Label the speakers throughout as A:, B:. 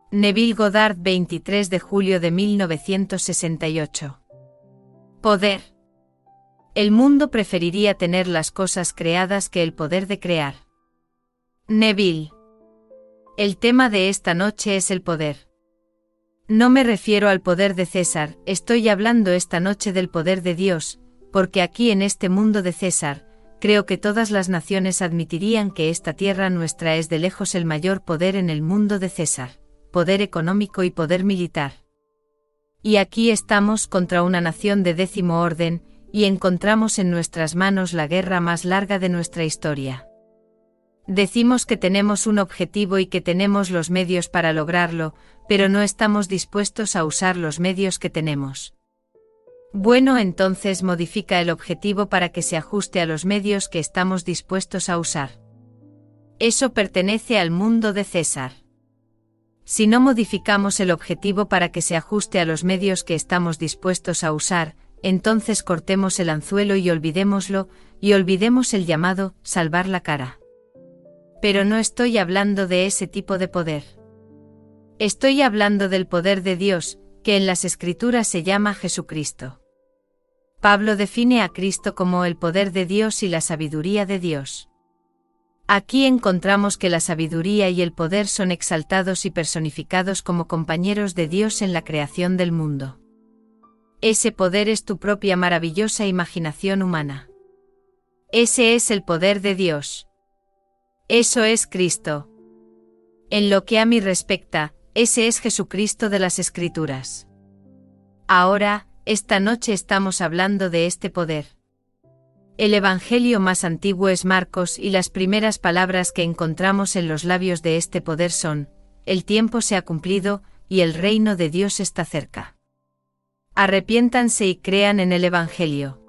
A: Neville Goddard, 23 de julio de 1968. Poder. El mundo preferiría tener las cosas creadas que el poder de crear. Neville. El tema de esta noche es el poder. No me refiero al poder de César, estoy hablando esta noche del poder de Dios, porque aquí en este mundo de César, creo que todas las naciones admitirían que esta tierra nuestra es de lejos el mayor poder en el mundo de César, poder económico y poder militar. Y aquí estamos contra una nación de 10º orden, y encontramos en nuestras manos la guerra más larga de nuestra historia. Decimos que tenemos un objetivo y que tenemos los medios para lograrlo, pero no estamos dispuestos a usar los medios que tenemos. Bueno, entonces modifica el objetivo para que se ajuste a los medios que estamos dispuestos a usar. Eso pertenece al mundo de César. Si no modificamos el objetivo para que se ajuste a los medios que estamos dispuestos a usar, entonces cortemos el anzuelo y olvidémoslo, y olvidemos el llamado salvar la cara. Pero no estoy hablando de ese tipo de poder. Estoy hablando del poder de Dios, que en las Escrituras se llama Jesucristo. Pablo define a Cristo como el poder de Dios y la sabiduría de Dios. Aquí encontramos que la sabiduría y el poder son exaltados y personificados como compañeros de Dios en la creación del mundo. Ese poder es tu propia maravillosa imaginación humana. Ese es el poder de Dios. Eso es Cristo. En lo que a mí respecta, ese es Jesucristo de las Escrituras. Ahora, esta noche estamos hablando de este poder. El evangelio más antiguo es Marcos y las primeras palabras que encontramos en los labios de este poder son: el tiempo se ha cumplido y el reino de Dios está cerca. Arrepiéntanse y crean en el evangelio.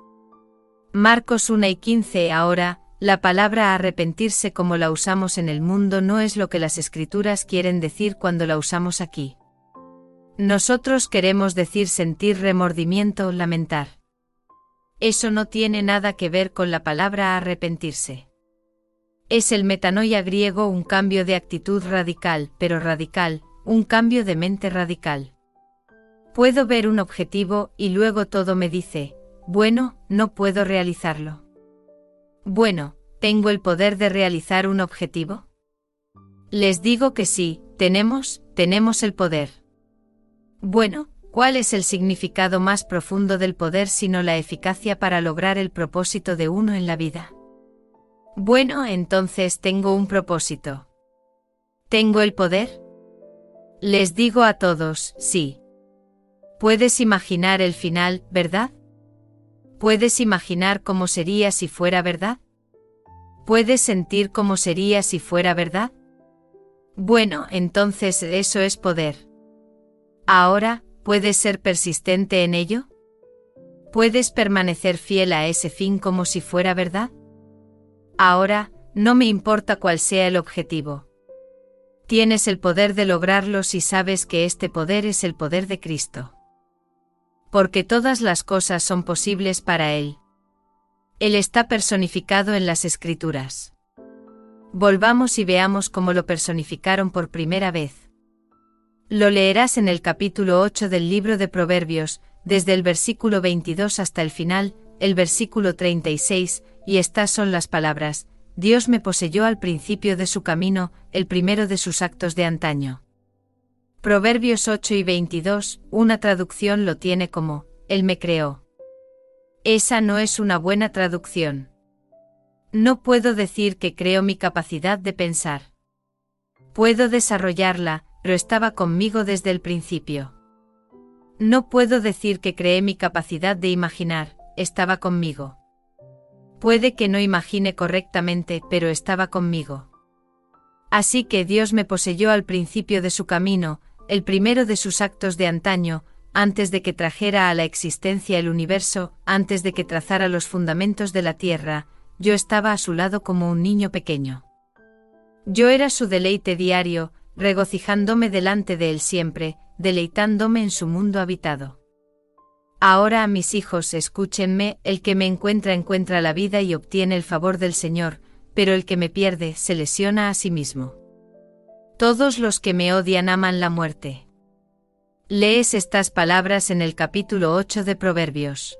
A: Marcos 1:15. Ahora, la palabra arrepentirse como la usamos en el mundo no es lo que las Escrituras quieren decir cuando la usamos aquí. Nosotros queremos decir sentir remordimiento o lamentar. Eso no tiene nada que ver con la palabra arrepentirse. Es el metanoia griego, un cambio de actitud radical, pero radical, un cambio de mente radical. Puedo ver un objetivo y luego todo me dice: bueno, no puedo realizarlo. Bueno, ¿tengo el poder de realizar un objetivo? Les digo que sí, tenemos el poder. Bueno, ¿cuál es el significado más profundo del poder sino la eficacia para lograr el propósito de uno en la vida? Bueno, entonces tengo un propósito. ¿Tengo el poder? Les digo a todos, sí. Puedes imaginar el final, ¿verdad? ¿Puedes imaginar cómo sería si fuera verdad? ¿Puedes sentir cómo sería si fuera verdad? Bueno, entonces eso es poder. Ahora, ¿puedes ser persistente en ello? ¿Puedes permanecer fiel a ese fin como si fuera verdad? Ahora, no me importa cuál sea el objetivo. Tienes el poder de lograrlo si sabes que este poder es el poder de Cristo. Porque todas las cosas son posibles para Él. Él está personificado en las Escrituras. Volvamos y veamos cómo lo personificaron por primera vez. Lo leerás en el capítulo 8 del libro de Proverbios, desde el versículo 22 hasta el final, el versículo 36, y estas son las palabras: Dios me poseyó al principio de su camino, el primero de sus actos de antaño. Proverbios 8:22, una traducción lo tiene como: Él me creó. Esa no es una buena traducción. No puedo decir que creo mi capacidad de pensar. Puedo desarrollarla, pero estaba conmigo desde el principio. No puedo decir que creé mi capacidad de imaginar, estaba conmigo. Puede que no imagine correctamente, pero estaba conmigo. Así que Dios me poseyó al principio de su camino, el primero de sus actos de antaño, antes de que trajera a la existencia el universo, antes de que trazara los fundamentos de la tierra, yo estaba a su lado como un niño pequeño. Yo era su deleite diario, regocijándome delante de él siempre, deleitándome en su mundo habitado. Ahora, mis hijos, escúchenme: el que me encuentra la vida y obtiene el favor del Señor, pero el que me pierde se lesiona a sí mismo. Todos los que me odian aman la muerte. Lees estas palabras en el capítulo 8 de Proverbios.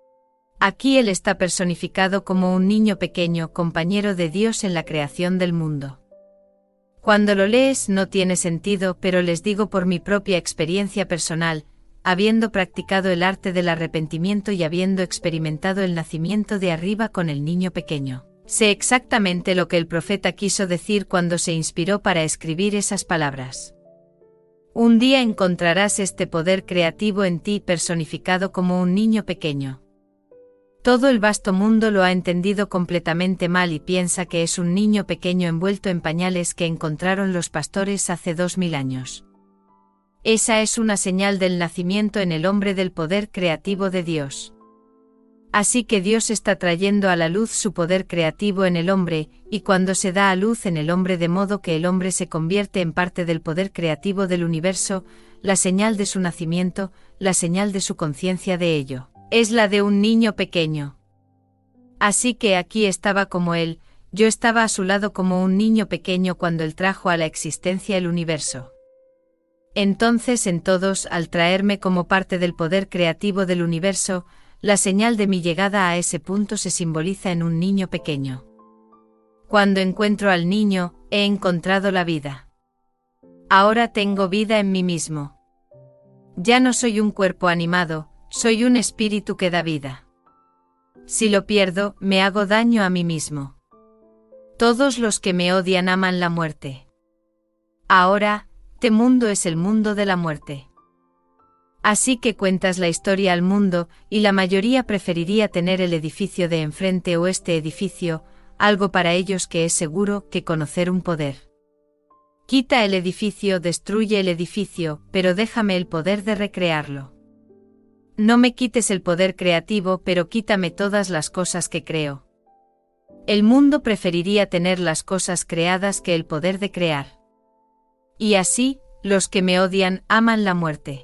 A: Aquí él está personificado como un niño pequeño, compañero de Dios en la creación del mundo. Cuando lo lees no tiene sentido, pero les digo por mi propia experiencia personal, habiendo practicado el arte del arrepentimiento y habiendo experimentado el nacimiento de arriba con el niño pequeño, sé exactamente lo que el profeta quiso decir cuando se inspiró para escribir esas palabras. Un día encontrarás este poder creativo en ti personificado como un niño pequeño. Todo el vasto mundo lo ha entendido completamente mal y piensa que es un niño pequeño envuelto en pañales que encontraron los pastores hace 2000 años. Esa es una señal del nacimiento en el hombre del poder creativo de Dios. Así que Dios está trayendo a la luz su poder creativo en el hombre, y cuando se da a luz en el hombre de modo que el hombre se convierte en parte del poder creativo del universo, la señal de su nacimiento, la señal de su conciencia de ello, es la de un niño pequeño. Así que aquí estaba como él, yo estaba a su lado como un niño pequeño cuando él trajo a la existencia el universo. Entonces en todos, al traerme como parte del poder creativo del universo, la señal de mi llegada a ese punto se simboliza en un niño pequeño. Cuando encuentro al niño, he encontrado la vida. Ahora tengo vida en mí mismo. Ya no soy un cuerpo animado, soy un espíritu que da vida. Si lo pierdo, me hago daño a mí mismo. Todos los que me odian aman la muerte. Ahora, este mundo es el mundo de la muerte. Así que cuentas la historia al mundo, y la mayoría preferiría tener el edificio de enfrente o este edificio, algo para ellos que es seguro, que conocer un poder. Quita el edificio, destruye el edificio, pero déjame el poder de recrearlo. No me quites el poder creativo, pero quítame todas las cosas que creo. El mundo preferiría tener las cosas creadas que el poder de crear. Y así, los que me odian aman la muerte.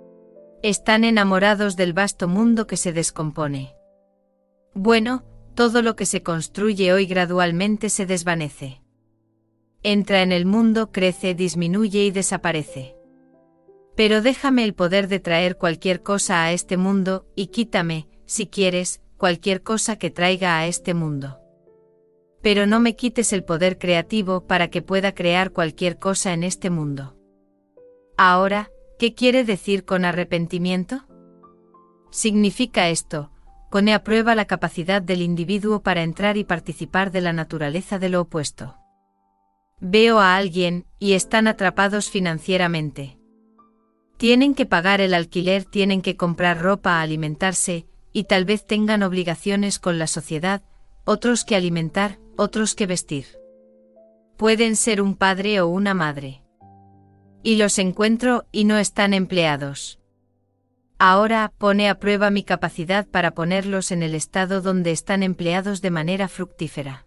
A: Están enamorados del vasto mundo que se descompone. Bueno, todo lo que se construye hoy gradualmente se desvanece. Entra en el mundo, crece, disminuye y desaparece. Pero déjame el poder de traer cualquier cosa a este mundo, y quítame, si quieres, cualquier cosa que traiga a este mundo. Pero no me quites el poder creativo para que pueda crear cualquier cosa en este mundo. Ahora, ¿qué quiere decir con arrepentimiento? Significa esto: pone a prueba la capacidad del individuo para entrar y participar de la naturaleza de lo opuesto. Veo a alguien, y están atrapados financieramente. Tienen que pagar el alquiler, tienen que comprar ropa, alimentarse, y tal vez tengan obligaciones con la sociedad, otros que alimentar, otros que vestir. Pueden ser un padre o una madre. Y los encuentro y no están empleados. Ahora pone a prueba mi capacidad para ponerlos en el estado donde están empleados de manera fructífera.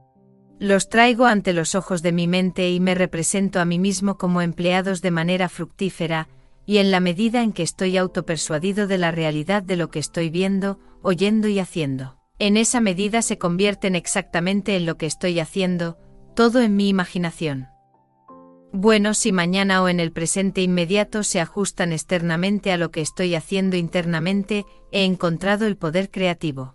A: Los traigo ante los ojos de mi mente y me represento a mí mismo como empleados de manera fructífera, y en la medida en que estoy autopersuadido de la realidad de lo que estoy viendo, oyendo y haciendo, en esa medida se convierten exactamente en lo que estoy haciendo, todo en mi imaginación. Bueno, si mañana o en el presente inmediato se ajustan externamente a lo que estoy haciendo internamente, he encontrado el poder creativo.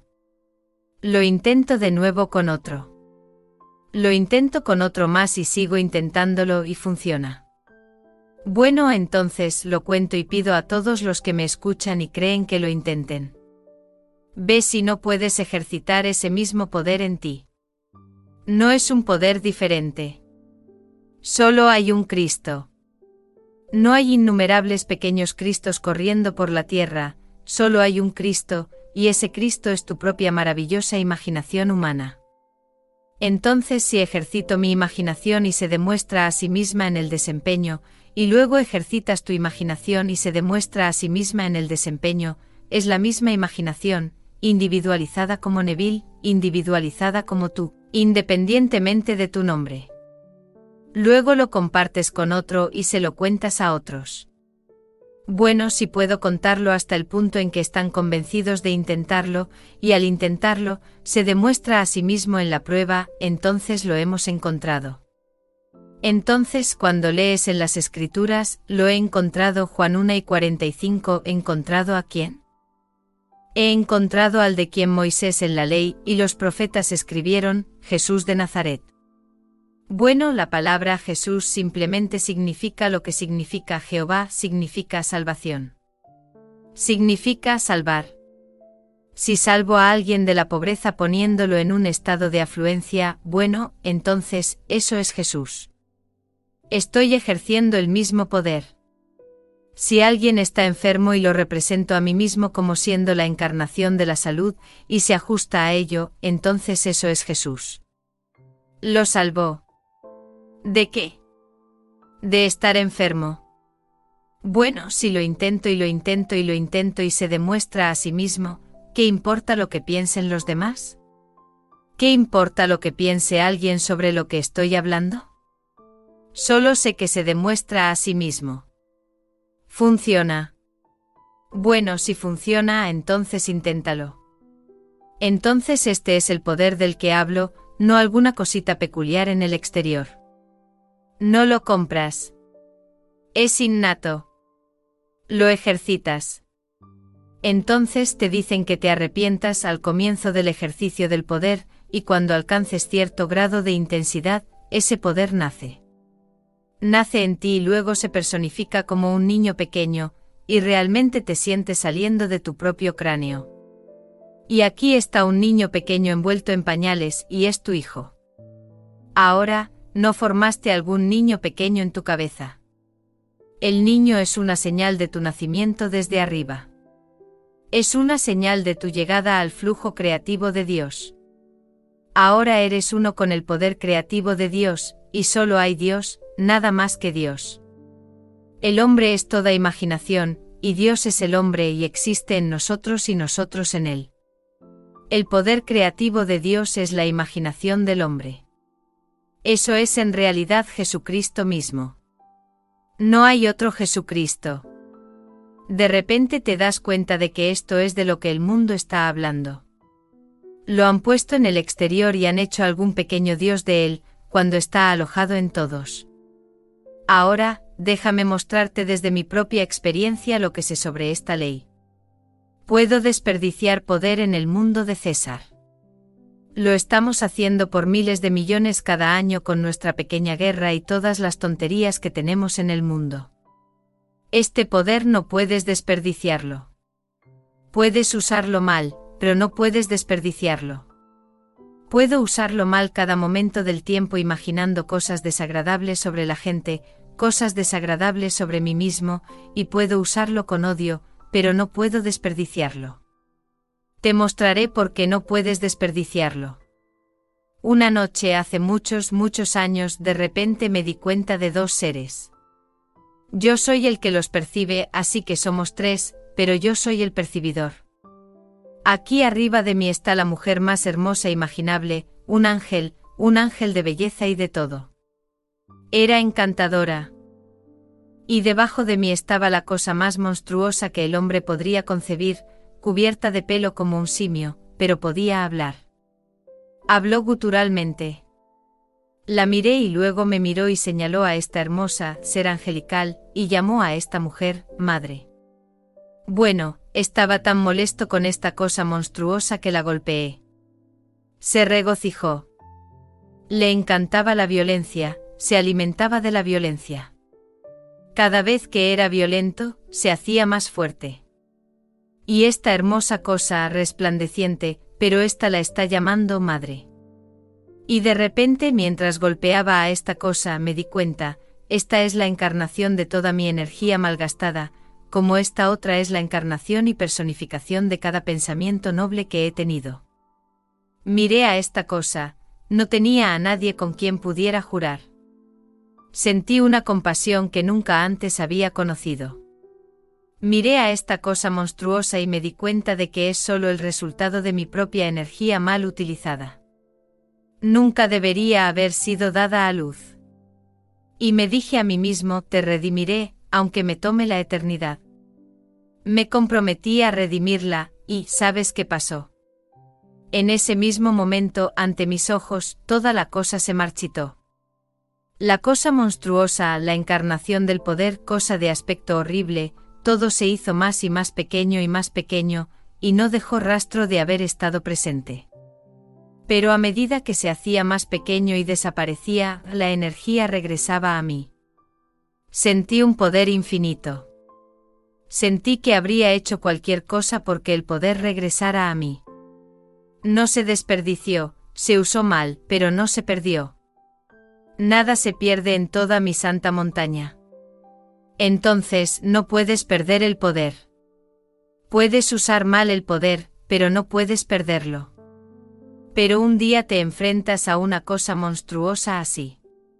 A: Lo intento de nuevo con otro. Lo intento con otro más y sigo intentándolo y funciona. Bueno, entonces lo cuento y pido a todos los que me escuchan y creen que lo intenten. Ve si no puedes ejercitar ese mismo poder en ti. No es un poder diferente. Solo hay un Cristo. No hay innumerables pequeños Cristos corriendo por la tierra, solo hay un Cristo, y ese Cristo es tu propia maravillosa imaginación humana. Entonces, si ejercito mi imaginación y se demuestra a sí misma en el desempeño, y luego ejercitas tu imaginación y se demuestra a sí misma en el desempeño, es la misma imaginación, individualizada como Neville, individualizada como tú, independientemente de tu nombre. Luego lo compartes con otro y se lo cuentas a otros. Bueno, si puedo contarlo hasta el punto en que están convencidos de intentarlo, y al intentarlo, se demuestra a sí mismo en la prueba, entonces lo hemos encontrado. Entonces, cuando lees en las Escrituras, lo he encontrado, Juan 1:45, ¿encontrado a quién? He encontrado al de quien Moisés en la ley y los profetas escribieron, Jesús de Nazaret. Bueno, la palabra Jesús simplemente significa lo que significa Jehová, significa salvación. Significa salvar. Si salvo a alguien de la pobreza poniéndolo en un estado de afluencia, bueno, entonces, eso es Jesús. Estoy ejerciendo el mismo poder. Si alguien está enfermo y lo represento a mí mismo como siendo la encarnación de la salud, y se ajusta a ello, entonces eso es Jesús. Lo salvó. ¿De qué? De estar enfermo. Bueno, si lo intento y lo intento y lo intento y se demuestra a sí mismo, ¿qué importa lo que piensen los demás? ¿Qué importa lo que piense alguien sobre lo que estoy hablando? Solo sé que se demuestra a sí mismo. Funciona. Bueno, si funciona, entonces inténtalo. Entonces este es el poder del que hablo, no alguna cosita peculiar en el exterior. No lo compras. Es innato. Lo ejercitas. Entonces te dicen que te arrepientas al comienzo del ejercicio del poder, y cuando alcances cierto grado de intensidad, ese poder nace. Nace en ti y luego se personifica como un niño pequeño, y realmente te sientes saliendo de tu propio cráneo. Y aquí está un niño pequeño envuelto en pañales y es tu hijo. Ahora, ¿no formaste algún niño pequeño en tu cabeza? El niño es una señal de tu nacimiento desde arriba. Es una señal de tu llegada al flujo creativo de Dios. Ahora eres uno con el poder creativo de Dios, y solo hay Dios, nada más que Dios. El hombre es toda imaginación, y Dios es el hombre y existe en nosotros y nosotros en él. El poder creativo de Dios es la imaginación del hombre. Eso es en realidad Jesucristo mismo. No hay otro Jesucristo. De repente te das cuenta de que esto es de lo que el mundo está hablando. Lo han puesto en el exterior y han hecho algún pequeño Dios de él, cuando está alojado en todos. Ahora, déjame mostrarte desde mi propia experiencia lo que sé sobre esta ley. Puedo desperdiciar poder en el mundo de César. Lo estamos haciendo por miles de millones cada año con nuestra pequeña guerra y todas las tonterías que tenemos en el mundo. Este poder no puedes desperdiciarlo. Puedes usarlo mal, pero no puedes desperdiciarlo. Puedo usarlo mal cada momento del tiempo imaginando cosas desagradables sobre la gente, cosas desagradables sobre mí mismo, y puedo usarlo con odio, pero no puedo desperdiciarlo. Te mostraré por qué no puedes desperdiciarlo. Una noche hace muchos, muchos años de repente me di cuenta de dos seres. Yo soy el que los percibe, así que somos tres, pero yo soy el percibidor. Aquí arriba de mí está la mujer más hermosa imaginable, un ángel de belleza y de todo. Era encantadora. Y debajo de mí estaba la cosa más monstruosa que el hombre podría concebir, cubierta de pelo como un simio, pero podía hablar. Habló guturalmente. La miré y luego me miró y señaló a esta hermosa ser angelical, y llamó a esta mujer, madre. Bueno, estaba tan molesto con esta cosa monstruosa que la golpeé. Se regocijó. Le encantaba la violencia, se alimentaba de la violencia. Cada vez que era violento, se hacía más fuerte. Y esta hermosa cosa resplandeciente, pero esta la está llamando madre. Y de repente mientras golpeaba a esta cosa me di cuenta, esta es la encarnación de toda mi energía malgastada, como esta otra es la encarnación y personificación de cada pensamiento noble que he tenido. Miré a esta cosa, no tenía a nadie con quien pudiera jurar. Sentí una compasión que nunca antes había conocido. Miré a esta cosa monstruosa y me di cuenta de que es solo el resultado de mi propia energía mal utilizada. Nunca debería haber sido dada a luz. Y me dije a mí mismo, te redimiré, aunque me tome la eternidad. Me comprometí a redimirla, y ¿sabes qué pasó? En ese mismo momento, ante mis ojos, toda la cosa se marchitó. La cosa monstruosa, la encarnación del poder, cosa de aspecto horrible, todo se hizo más y más pequeño, y no dejó rastro de haber estado presente. Pero a medida que se hacía más pequeño y desaparecía, la energía regresaba a mí. Sentí un poder infinito. Sentí que habría hecho cualquier cosa porque el poder regresara a mí. No se desperdició, se usó mal, pero no se perdió. Nada se pierde en toda mi santa montaña. Entonces no puedes perder el poder. Puedes usar mal el poder, pero no puedes perderlo. Pero un día te enfrentas a una cosa monstruosa así.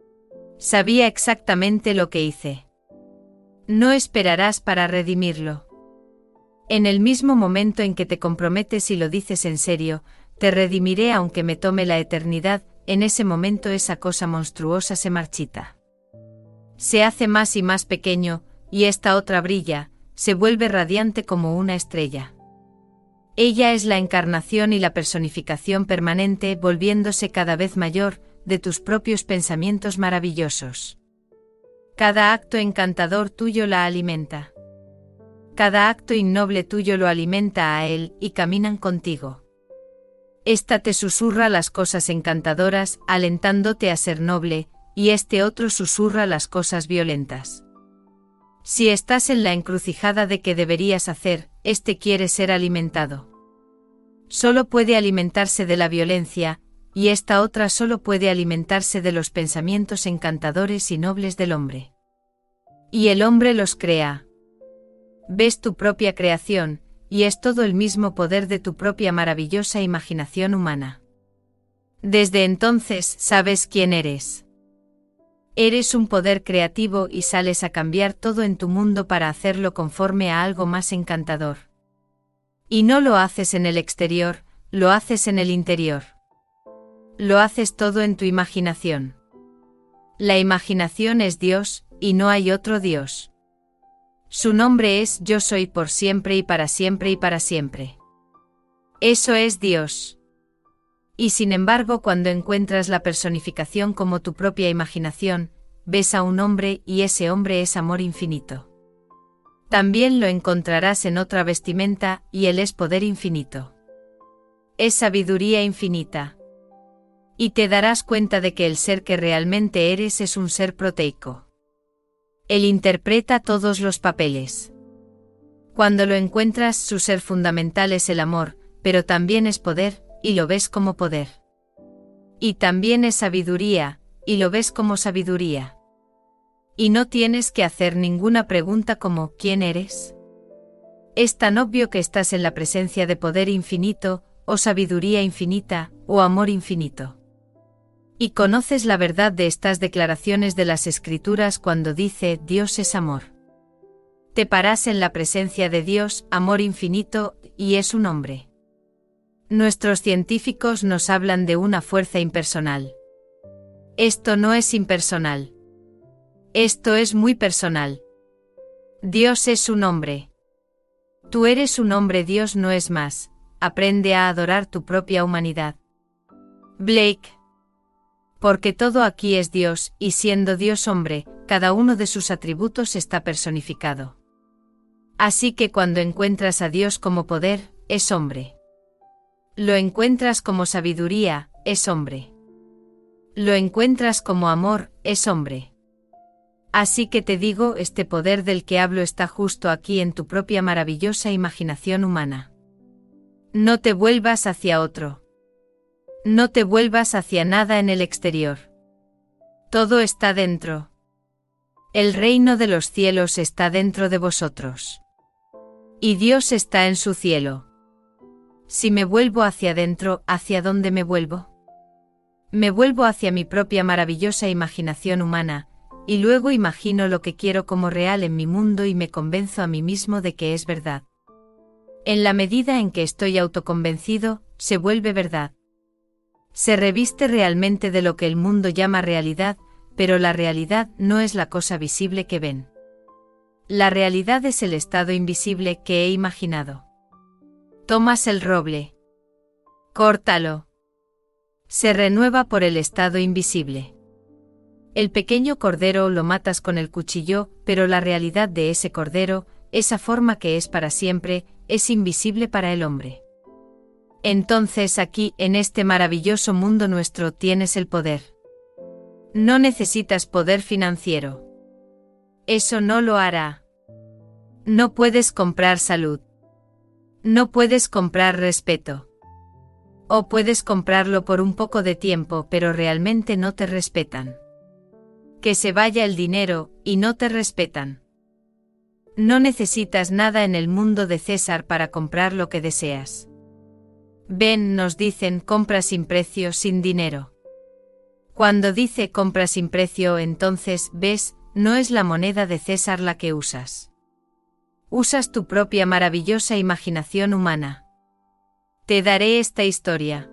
A: Sabía exactamente lo que hice. No esperarás para redimirlo. En el mismo momento en que te comprometes y lo dices en serio, te redimiré aunque me tome la eternidad, en ese momento esa cosa monstruosa se marchita. Se hace más y más pequeño, y esta otra brilla, se vuelve radiante como una estrella. Ella es la encarnación y la personificación permanente, volviéndose cada vez mayor, de tus propios pensamientos maravillosos. Cada acto encantador tuyo la alimenta. Cada acto innoble tuyo lo alimenta a él, y caminan contigo. Esta te susurra las cosas encantadoras, alentándote a ser noble, y este otro susurra las cosas violentas. Si estás en la encrucijada de qué deberías hacer, este quiere ser alimentado. Solo puede alimentarse de la violencia, y esta otra solo puede alimentarse de los pensamientos encantadores y nobles del hombre. Y el hombre los crea. Ves tu propia creación, y es todo el mismo poder de tu propia maravillosa imaginación humana. Desde entonces sabes quién eres. Eres un poder creativo y sales a cambiar todo en tu mundo para hacerlo conforme a algo más encantador. Y no lo haces en el exterior, lo haces en el interior. Lo haces todo en tu imaginación. La imaginación es Dios, y no hay otro Dios. Su nombre es Yo soy por siempre y para siempre y para siempre. Eso es Dios. Y sin embargo, cuando encuentras la personificación como tu propia imaginación, ves a un hombre y ese hombre es amor infinito. También lo encontrarás en otra vestimenta, y él es poder infinito. Es sabiduría infinita. Y te darás cuenta de que el ser que realmente eres es un ser proteico. Él interpreta todos los papeles. Cuando lo encuentras, su ser fundamental es el amor, pero también es poder, y lo ves como poder. Y también es sabiduría, y lo ves como sabiduría. Y no tienes que hacer ninguna pregunta como ¿quién eres? Es tan obvio que estás en la presencia de poder infinito, o sabiduría infinita, o amor infinito. Y conoces la verdad de estas declaraciones de las Escrituras cuando dice Dios es amor. Te paras en la presencia de Dios, amor infinito, y es un hombre. Nuestros científicos nos hablan de una fuerza impersonal. Esto no es impersonal. Esto es muy personal. Dios es un hombre. Tú eres un hombre, Dios no es más. Aprende a adorar tu propia humanidad. Blake. Porque todo aquí es Dios, y siendo Dios hombre, cada uno de sus atributos está personificado. Así que cuando encuentras a Dios como poder, es hombre. Lo encuentras como sabiduría, es hombre. Lo encuentras como amor, es hombre. Así que te digo, este poder del que hablo está justo aquí en tu propia maravillosa imaginación humana. No te vuelvas hacia otro. No te vuelvas hacia nada en el exterior. Todo está dentro. El reino de los cielos está dentro de vosotros. Y Dios está en su cielo. Si me vuelvo hacia adentro, ¿hacia dónde me vuelvo? Me vuelvo hacia mi propia maravillosa imaginación humana, y luego imagino lo que quiero como real en mi mundo y me convenzo a mí mismo de que es verdad. En la medida en que estoy autoconvencido, se vuelve verdad. Se reviste realmente de lo que el mundo llama realidad, pero la realidad no es la cosa visible que ven. La realidad es el estado invisible que he imaginado. Tomas el roble. Córtalo. Se renueva por el estado invisible. El pequeño cordero lo matas con el cuchillo, pero la realidad de ese cordero, esa forma que es para siempre, es invisible para el hombre. Entonces aquí, en este maravilloso mundo nuestro, tienes el poder. No necesitas poder financiero. Eso no lo hará. No puedes comprar salud. No puedes comprar respeto. O puedes comprarlo por un poco de tiempo, pero realmente no te respetan. Que se vaya el dinero, y no te respetan. No necesitas nada en el mundo de César para comprar lo que deseas. Ven, nos dicen, compra sin precio, sin dinero. Cuando dice compra sin precio, entonces, ves, no es la moneda de César la que usas. Usas tu propia maravillosa imaginación humana. Te daré esta historia.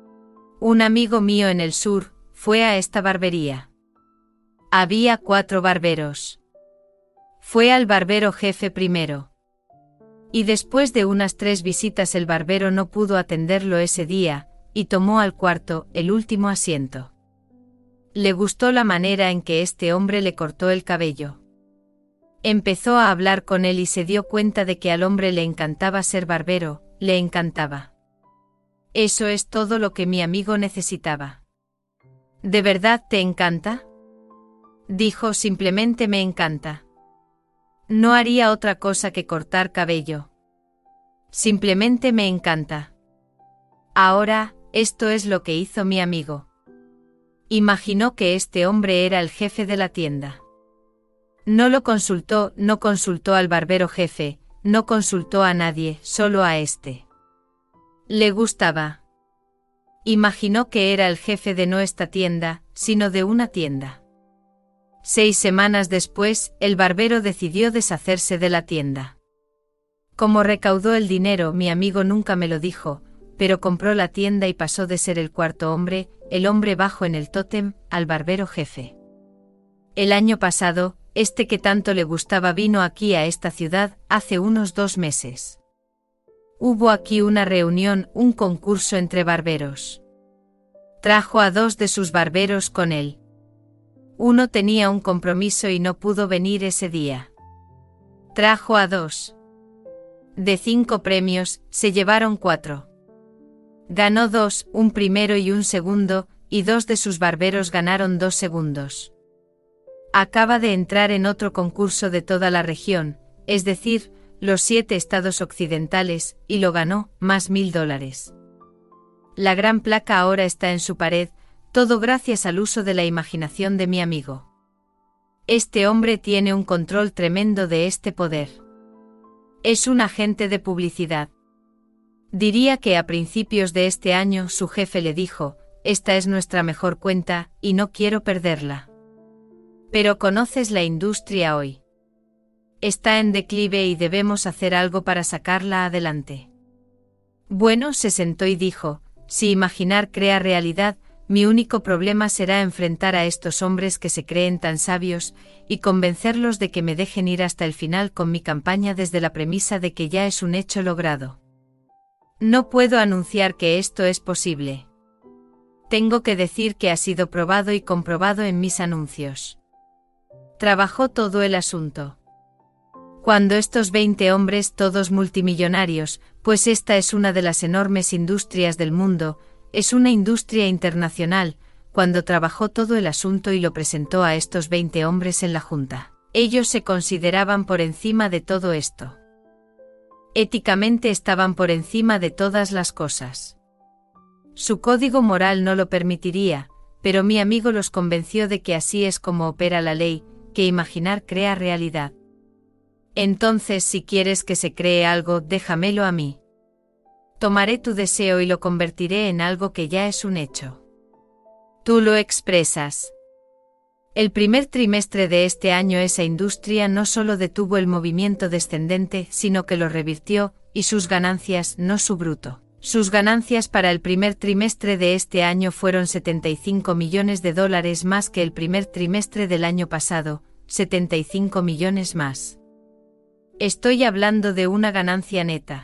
A: Un amigo mío en el sur fue a esta barbería. Había 4 barberos. Fue al barbero jefe primero. Y después de unas 3 visitas el barbero no pudo atenderlo ese día, y tomó al cuarto, el último asiento. Le gustó la manera en que este hombre le cortó el cabello. Empezó a hablar con él y se dio cuenta de que al hombre le encantaba ser barbero, le encantaba. Eso es todo lo que mi amigo necesitaba. ¿De verdad te encanta? Dijo, simplemente me encanta. No haría otra cosa que cortar cabello. Simplemente me encanta. Ahora, esto es lo que hizo mi amigo. Imaginó que este hombre era el jefe de la tienda. No lo consultó, no consultó al barbero jefe, no consultó a nadie, solo a este. Le gustaba. Imaginó que era el jefe de no esta tienda, sino de una tienda. 6 semanas después, el barbero decidió deshacerse de la tienda. Como recaudó el dinero, mi amigo nunca me lo dijo, pero compró la tienda y pasó de ser el 4.º hombre, el hombre bajo en el tótem, al barbero jefe. El año pasado, este que tanto le gustaba vino aquí a esta ciudad, hace unos 2 meses. Hubo aquí una reunión, un concurso entre barberos. Trajo a 2 de sus barberos con él. Uno tenía un compromiso y no pudo venir ese día. Trajo a 2. De 5 premios, se llevaron 4. Ganó 2, un primero y un segundo, y 2 de sus barberos ganaron 2 segundos. Acaba de entrar en otro concurso de toda la región, es decir, los 7 estados occidentales, y lo ganó, más $1000. La gran placa ahora está en su pared, todo gracias al uso de la imaginación de mi amigo. Este hombre tiene un control tremendo de este poder. Es un agente de publicidad. Diría que a principios de este año su jefe le dijo, esta es nuestra mejor cuenta, y no quiero perderla. Pero conoces la industria hoy. Está en declive y debemos hacer algo para sacarla adelante. Bueno, se sentó y dijo, si imaginar crea realidad, mi único problema será enfrentar a estos hombres que se creen tan sabios, y convencerlos de que me dejen ir hasta el final con mi campaña desde la premisa de que ya es un hecho logrado. No puedo anunciar que esto es posible. Tengo que decir que ha sido probado y comprobado en mis anuncios. Trabajó todo el asunto. Cuando estos 20 hombres, todos multimillonarios, pues esta es una de las enormes industrias del mundo, es una industria internacional, cuando trabajó todo el asunto y lo presentó a estos 20 hombres en la junta, ellos se consideraban por encima de todo esto. Éticamente estaban por encima de todas las cosas. Su código moral no lo permitiría, pero mi amigo los convenció de que así es como opera la ley, que imaginar crea realidad. Entonces, si quieres que se cree algo, déjamelo a mí. Tomaré tu deseo y lo convertiré en algo que ya es un hecho. Tú lo expresas. El primer trimestre de este año esa industria no solo detuvo el movimiento descendente, sino que lo revirtió, y sus ganancias, no su bruto. Sus ganancias para el primer trimestre de este año fueron $75 millones más que el primer trimestre del año pasado, 75 millones más. Estoy hablando de una ganancia neta.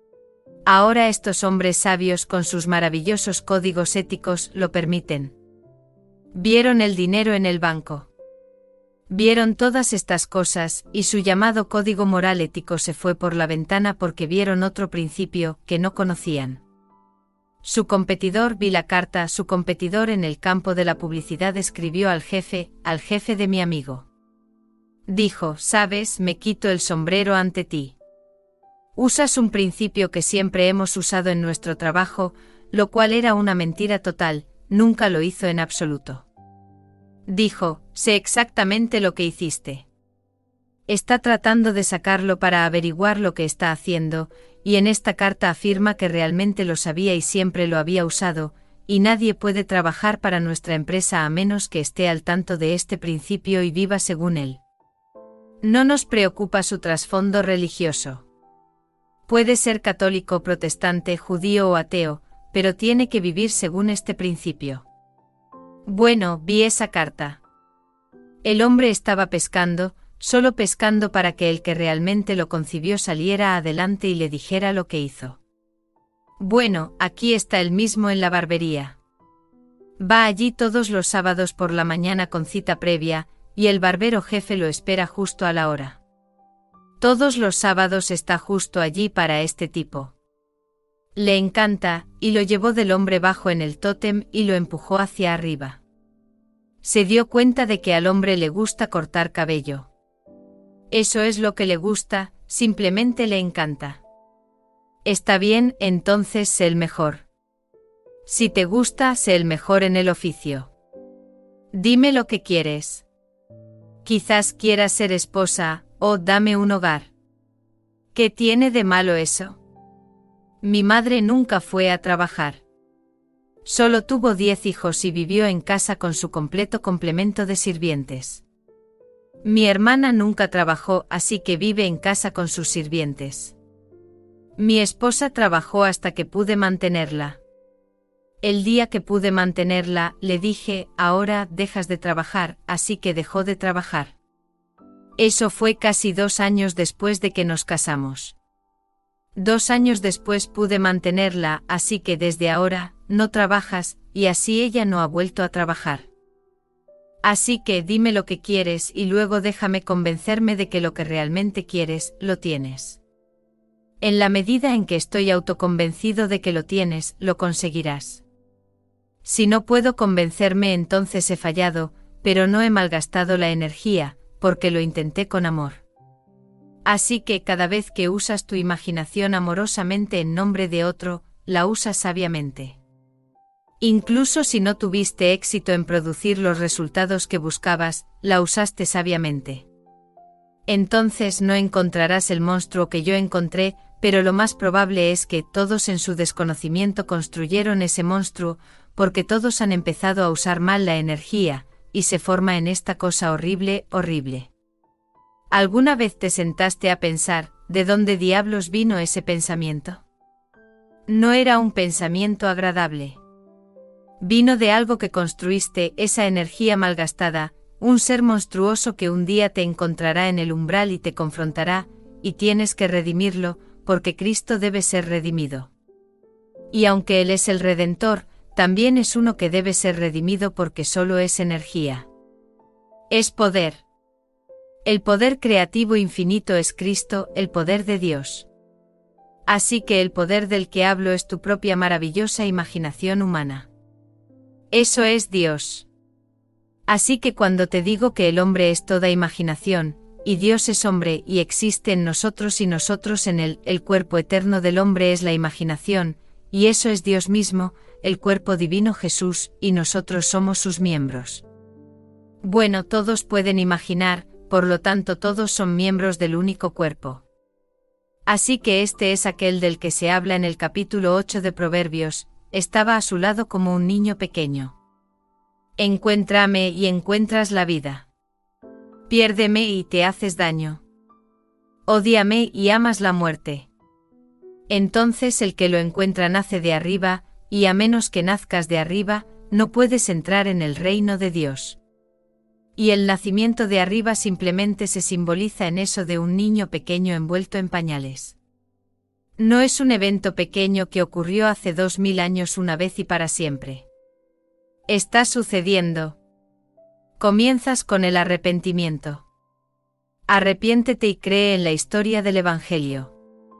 A: Ahora estos hombres sabios con sus maravillosos códigos éticos lo permiten. Vieron el dinero en el banco. Vieron todas estas cosas, y su llamado código moral ético se fue por la ventana porque vieron otro principio que no conocían. Su competidor, vi la carta, su competidor en el campo de la publicidad escribió al jefe de mi amigo. Dijo, sabes, me quito el sombrero ante ti. Usas un principio que siempre hemos usado en nuestro trabajo, lo cual era una mentira total, nunca lo hizo en absoluto. Dijo, sé exactamente lo que hiciste. Está tratando de sacarlo para averiguar lo que está haciendo, y en esta carta afirma que realmente lo sabía y siempre lo había usado, y nadie puede trabajar para nuestra empresa a menos que esté al tanto de este principio y viva según él. No nos preocupa su trasfondo religioso. Puede ser católico, protestante, judío o ateo, pero tiene que vivir según este principio. Bueno, vi esa carta. El hombre estaba pescando, solo pescando para que el que realmente lo concibió saliera adelante y le dijera lo que hizo. Bueno, aquí está él mismo en la barbería. Va allí todos los sábados por la mañana con cita previa, y el barbero jefe lo espera justo a la hora. Todos los sábados está justo allí para este tipo. Le encanta, y lo llevó del hombre bajo en el tótem y lo empujó hacia arriba. Se dio cuenta de que al hombre le gusta cortar cabello. Eso es lo que le gusta, simplemente le encanta. Está bien, entonces sé el mejor. Si te gusta, sé el mejor en el oficio. Dime lo que quieres. Quizás quieras ser esposa, o dame un hogar. ¿Qué tiene de malo eso? Mi madre nunca fue a trabajar. Solo tuvo 10 hijos y vivió en casa con su completo complemento de sirvientes. Mi hermana nunca trabajó, así que vive en casa con sus sirvientes. Mi esposa trabajó hasta que pude mantenerla. El día que pude mantenerla, le dije, ahora dejas de trabajar, así que dejó de trabajar. Eso fue casi 2 años después de que nos casamos. 2 años después pude mantenerla, así que desde ahora, no trabajas, y así ella no ha vuelto a trabajar. Así que dime lo que quieres y luego déjame convencerme de que lo que realmente quieres, lo tienes. En la medida en que estoy autoconvencido de que lo tienes, lo conseguirás. Si no puedo convencerme, entonces he fallado, pero no he malgastado la energía, porque lo intenté con amor. Así que cada vez que usas tu imaginación amorosamente en nombre de otro, la usas sabiamente. Incluso si no tuviste éxito en producir los resultados que buscabas, la usaste sabiamente. Entonces no encontrarás el monstruo que yo encontré, pero lo más probable es que todos en su desconocimiento construyeron ese monstruo, porque todos han empezado a usar mal la energía, y se forma en esta cosa horrible, horrible. ¿Alguna vez te sentaste a pensar, de dónde diablos vino ese pensamiento? No era un pensamiento agradable. Vino de algo que construiste, esa energía malgastada, un ser monstruoso que un día te encontrará en el umbral y te confrontará, y tienes que redimirlo, porque Cristo debe ser redimido. Y aunque Él es el Redentor, también es uno que debe ser redimido porque solo es energía. Es poder. El poder creativo infinito es Cristo, el poder de Dios. Así que el poder del que hablo es tu propia maravillosa imaginación humana. Eso es Dios. Así que cuando te digo que el hombre es toda imaginación, y Dios es hombre y existe en nosotros y nosotros en él, el cuerpo eterno del hombre es la imaginación, y eso es Dios mismo, el cuerpo divino Jesús, y nosotros somos sus miembros. Bueno, todos pueden imaginar, por lo tanto todos son miembros del único cuerpo. Así que este es aquel del que se habla en el capítulo 8 de Proverbios, estaba a su lado como un niño pequeño. Encuéntrame y encuentras la vida. Piérdeme y te haces daño. Ódiame y amas la muerte. Entonces el que lo encuentra nace de arriba, y a menos que nazcas de arriba, no puedes entrar en el reino de Dios. Y el nacimiento de arriba simplemente se simboliza en eso de un niño pequeño envuelto en pañales. No es un evento pequeño que ocurrió hace 2000 años una vez y para siempre. Está sucediendo, Comienzas con el arrepentimiento. Arrepiéntete y cree en la historia del Evangelio.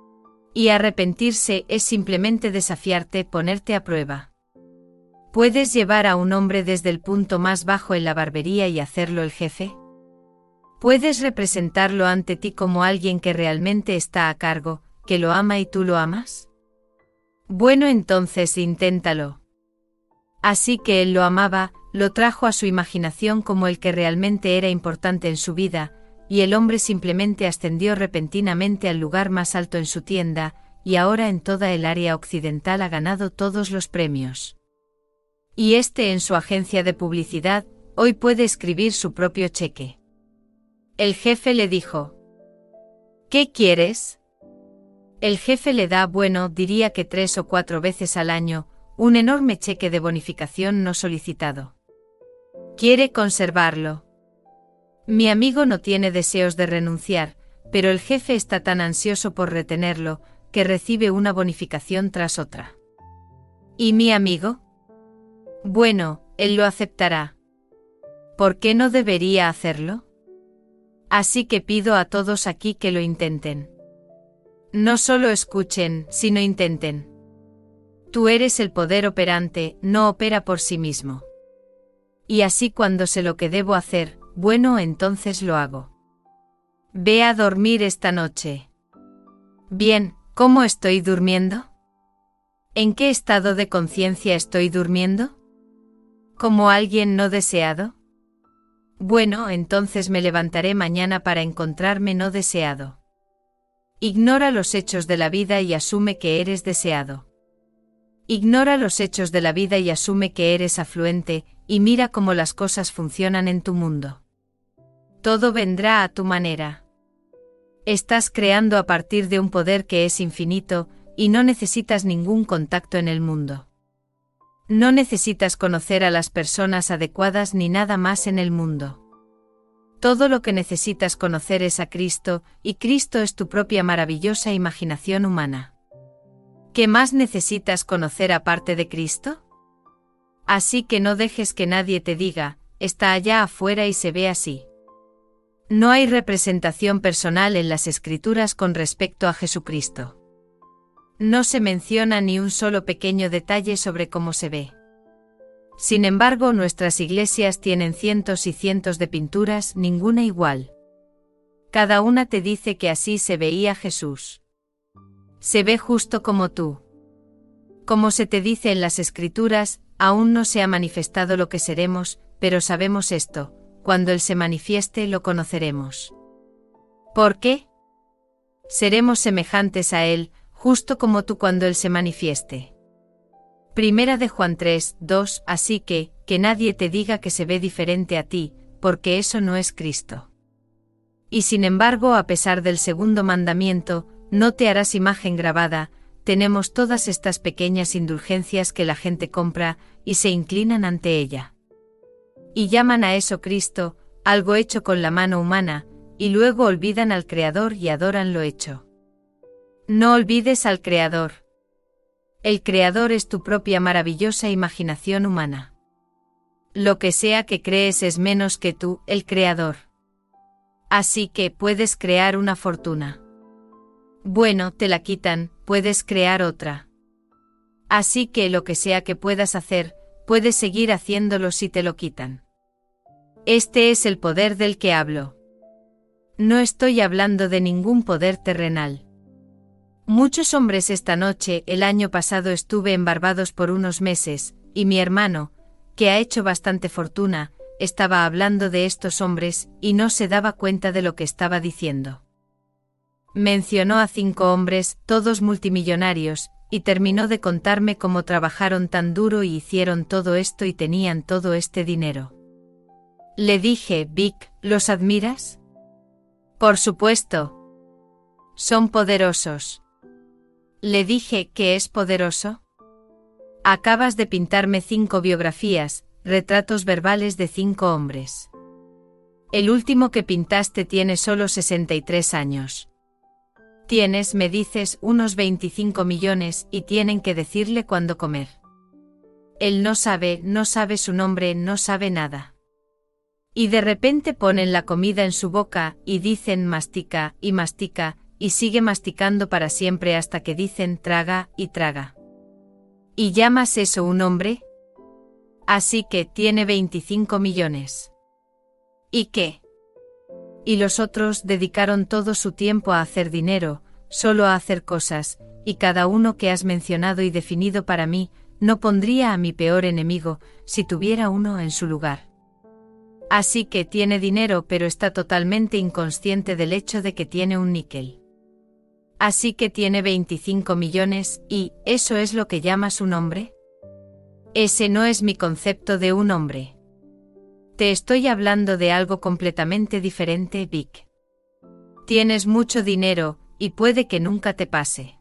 A: Y arrepentirse es simplemente desafiarte, ponerte a prueba. ¿Puedes llevar a un hombre desde el punto más bajo en la barbería y hacerlo el jefe? ¿Puedes representarlo ante ti como alguien que realmente está a cargo, que lo ama y tú lo amas? Bueno, entonces inténtalo. Así que él lo amaba, lo trajo a su imaginación como el que realmente era importante en su vida, y el hombre simplemente ascendió repentinamente al lugar más alto en su tienda, y ahora en toda el área occidental ha ganado todos los premios. Y en su agencia de publicidad, hoy puede escribir su propio cheque. El jefe le dijo: ¿qué quieres? El jefe le da, bueno, diría que 3 o 4 veces al año, un enorme cheque de bonificación no solicitado. Quiere conservarlo. Mi amigo no tiene deseos de renunciar, pero el jefe está tan ansioso por retenerlo, que recibe una bonificación tras otra. ¿Y mi amigo? Bueno, él lo aceptará. ¿Por qué no debería hacerlo? Así que pido a todos aquí que lo intenten. No solo escuchen, sino intenten. Tú eres el poder operante, no opera por sí mismo. Y así cuando sé lo que debo hacer, bueno, entonces lo hago. Ve a dormir esta noche. Bien, ¿cómo estoy durmiendo? ¿En qué estado de conciencia estoy durmiendo? ¿Como alguien no deseado? Bueno, entonces me levantaré mañana para encontrarme no deseado. Ignora los hechos de la vida y asume que eres deseado. Ignora los hechos de la vida y asume que eres afluente, y mira cómo las cosas funcionan en tu mundo. Todo vendrá a tu manera. Estás creando a partir de un poder que es infinito, y no necesitas ningún contacto en el mundo. No necesitas conocer a las personas adecuadas ni nada más en el mundo. Todo lo que necesitas conocer es a Cristo, y Cristo es tu propia maravillosa imaginación humana. ¿Qué más necesitas conocer aparte de Cristo? Así que no dejes que nadie te diga, está allá afuera y se ve así. No hay representación personal en las Escrituras con respecto a Jesucristo. No se menciona ni un solo pequeño detalle sobre cómo se ve. Sin embargo, nuestras iglesias tienen cientos y cientos de pinturas, ninguna igual. Cada una te dice que así se veía Jesús. Se ve justo como tú. Como se te dice en las Escrituras, aún no se ha manifestado lo que seremos, pero sabemos esto, cuando Él se manifieste lo conoceremos. ¿Por qué? Seremos semejantes a Él, justo como tú cuando Él se manifieste. Primera de Juan 3, 2, así que nadie te diga que se ve diferente a ti, porque eso no es Cristo. Y sin embargo, a pesar del segundo mandamiento, no te harás imagen grabada, tenemos todas estas pequeñas indulgencias que la gente compra, y se inclinan ante ella. Y llaman a eso Cristo, algo hecho con la mano humana, y luego olvidan al Creador y adoran lo hecho. No olvides al Creador. El Creador es tu propia maravillosa imaginación humana. Lo que sea que crees es menos que tú, el Creador. Así que puedes crear una fortuna. Bueno, te la quitan, puedes crear otra. Así que lo que sea que puedas hacer, puedes seguir haciéndolo si te lo quitan. Este es el poder del que hablo. No estoy hablando de ningún poder terrenal. Muchos hombres esta noche, el año pasado estuve en Barbados por unos meses, y mi hermano, que ha hecho bastante fortuna, estaba hablando de estos hombres, y no se daba cuenta de lo que estaba diciendo. Mencionó a 5 hombres, todos multimillonarios, y terminó de contarme cómo trabajaron tan duro y hicieron todo esto y tenían todo este dinero. Le dije, Vic, ¿los admiras? Por supuesto. Son poderosos. Le dije, ¿qué es poderoso? Acabas de pintarme 5 biografías, retratos verbales de 5 hombres. El último que pintaste tiene solo 63 años. Tienes, me dices, unos 25 millones y tienen que decirle cuándo comer. Él no sabe su nombre, no sabe nada. Y de repente ponen la comida en su boca, y dicen mastica, y sigue masticando para siempre hasta que dicen traga, y traga. ¿Y llamas eso un hombre? Así que tiene 25 millones. ¿Y qué? Y los otros dedicaron todo su tiempo a hacer dinero, solo a hacer cosas, y cada uno que has mencionado y definido para mí, no pondría a mi peor enemigo, si tuviera uno en su lugar. Así que tiene dinero pero está totalmente inconsciente del hecho de que tiene un níquel. Así que tiene 25 millones, y ¿eso es lo que llamas un hombre? Ese no es mi concepto de un hombre. Te estoy hablando de algo completamente diferente, Vic. Tienes mucho dinero, y puede que nunca te pase.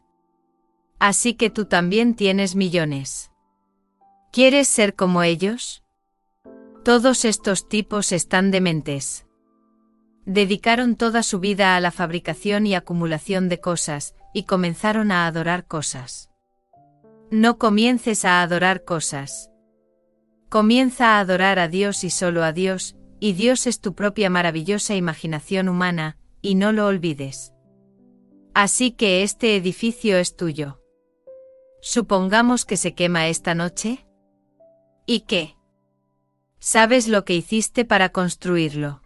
A: Así que tú también tienes millones. ¿Quieres ser como ellos? Todos estos tipos están dementes. Dedicaron toda su vida a la fabricación y acumulación de cosas, y comenzaron a adorar cosas. No comiences a adorar cosas. Comienza a adorar a Dios y solo a Dios, y Dios es tu propia maravillosa imaginación humana, y no lo olvides. Así que este edificio es tuyo. Supongamos que se quema esta noche. ¿Y qué? ¿Sabes lo que hiciste para construirlo?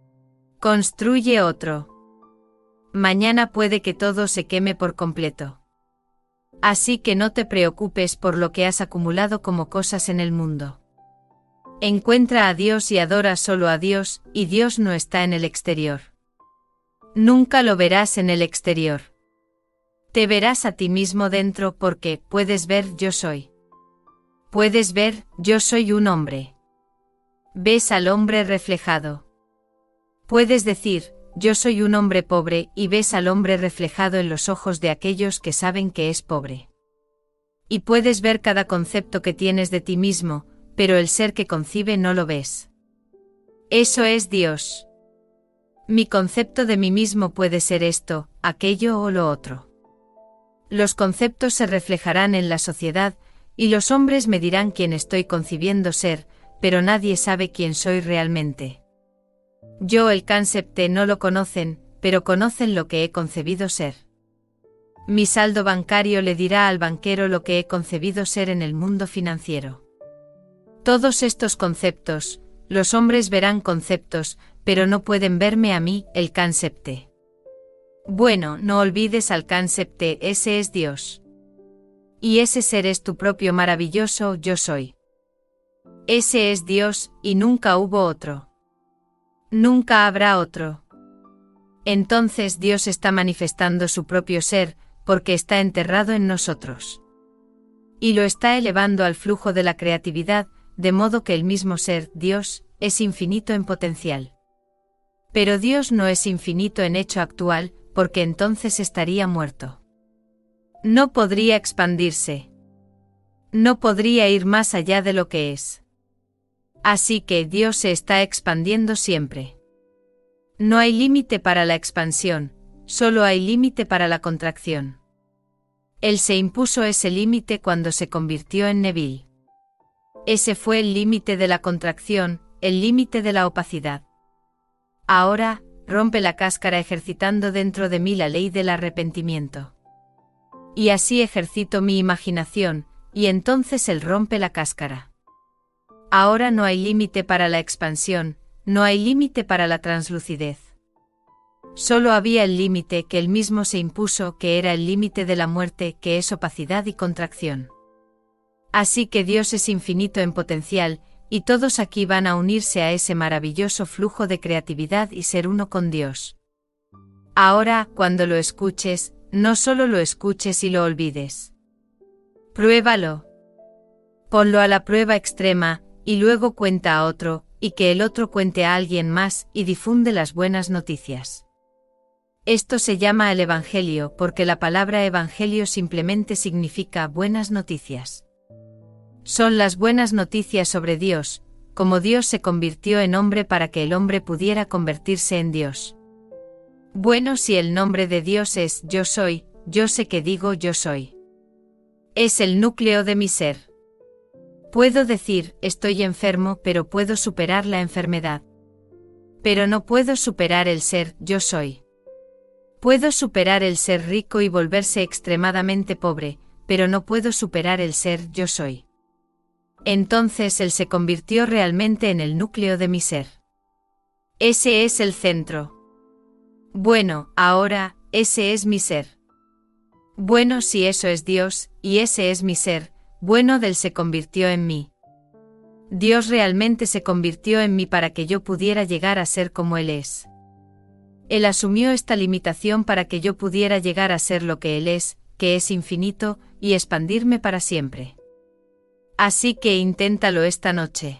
A: Construye otro. Mañana puede que todo se queme por completo. Así que no te preocupes por lo que has acumulado como cosas en el mundo. Encuentra a Dios y adora solo a Dios, y Dios no está en el exterior. Nunca lo verás en el exterior. Te verás a ti mismo dentro porque puedes ver yo soy. Puedes ver, yo soy un hombre. Ves al hombre reflejado. Puedes decir, yo soy un hombre pobre y ves al hombre reflejado en los ojos de aquellos que saben que es pobre. Y puedes ver cada concepto que tienes de ti mismo, pero el ser que concibe no lo ves. Eso es Dios. Mi concepto de mí mismo puede ser esto, aquello o lo otro. Los conceptos se reflejarán en la sociedad, y los hombres me dirán quién estoy concibiendo ser, pero nadie sabe quién soy realmente. Yo el concepto no lo conocen, pero conocen lo que he concebido ser. Mi saldo bancario le dirá al banquero lo que he concebido ser en el mundo financiero. Todos estos conceptos, los hombres verán conceptos, pero no pueden verme a mí, el concepto. Bueno, no olvides al concepto, ese es Dios. Y ese ser es tu propio maravilloso yo soy. Ese es Dios, y nunca hubo otro. Nunca habrá otro. Entonces Dios está manifestando su propio ser, porque está enterrado en nosotros. Y lo está elevando al flujo de la creatividad, de modo que el mismo ser, Dios, es infinito en potencial. Pero Dios no es infinito en hecho actual, porque entonces estaría muerto. No podría expandirse. No podría ir más allá de lo que es. Así que Dios se está expandiendo siempre. No hay límite para la expansión, solo hay límite para la contracción. Él se impuso ese límite cuando se convirtió en Neville. Ese fue el límite de la contracción, el límite de la opacidad. Ahora, rompe la cáscara ejercitando dentro de mí la ley del arrepentimiento. Y así ejercito mi imaginación, y entonces él rompe la cáscara. Ahora no hay límite para la expansión, no hay límite para la translucidez. Solo había el límite que él mismo se impuso, que era el límite de la muerte, que es opacidad y contracción. Así que Dios es infinito en potencial, y todos aquí van a unirse a ese maravilloso flujo de creatividad y ser uno con Dios. Ahora, cuando lo escuches, no solo lo escuches y lo olvides. Pruébalo. Ponlo a la prueba extrema, y luego cuenta a otro, y que el otro cuente a alguien más, y difunde las buenas noticias. Esto se llama el Evangelio porque la palabra Evangelio simplemente significa buenas noticias. Son las buenas noticias sobre Dios, como Dios se convirtió en hombre para que el hombre pudiera convertirse en Dios. Bueno, si el nombre de Dios es yo soy, yo sé que digo yo soy. Es el núcleo de mi ser. Puedo decir, estoy enfermo, pero puedo superar la enfermedad. Pero no puedo superar el ser yo soy. Puedo superar el ser rico y volverse extremadamente pobre, pero no puedo superar el ser yo soy. Entonces él se convirtió realmente en el núcleo de mi ser. Ese es el centro. Bueno, ahora, ese es mi ser. Bueno, si eso es Dios, y ese es mi ser, bueno, Él se convirtió en mí. Dios realmente se convirtió en mí para que yo pudiera llegar a ser como Él es. Él asumió esta limitación para que yo pudiera llegar a ser lo que Él es, que es infinito, y expandirme para siempre. Así que inténtalo esta noche.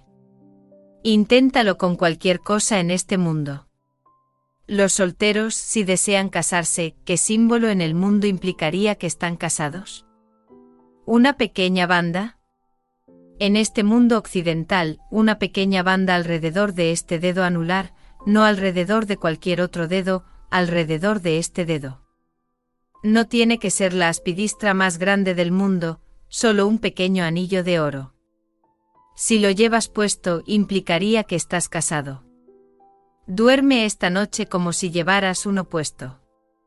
A: Inténtalo con cualquier cosa en este mundo. Los solteros, si desean casarse, ¿qué símbolo en el mundo implicaría que están casados? ¿Una pequeña banda? En este mundo occidental, una pequeña banda alrededor de este dedo anular, no alrededor de cualquier otro dedo, alrededor de este dedo. No tiene que ser la aspidistra más grande del mundo, solo un pequeño anillo de oro. Si lo llevas puesto, implicaría que estás casado. Duerme esta noche como si llevaras uno puesto.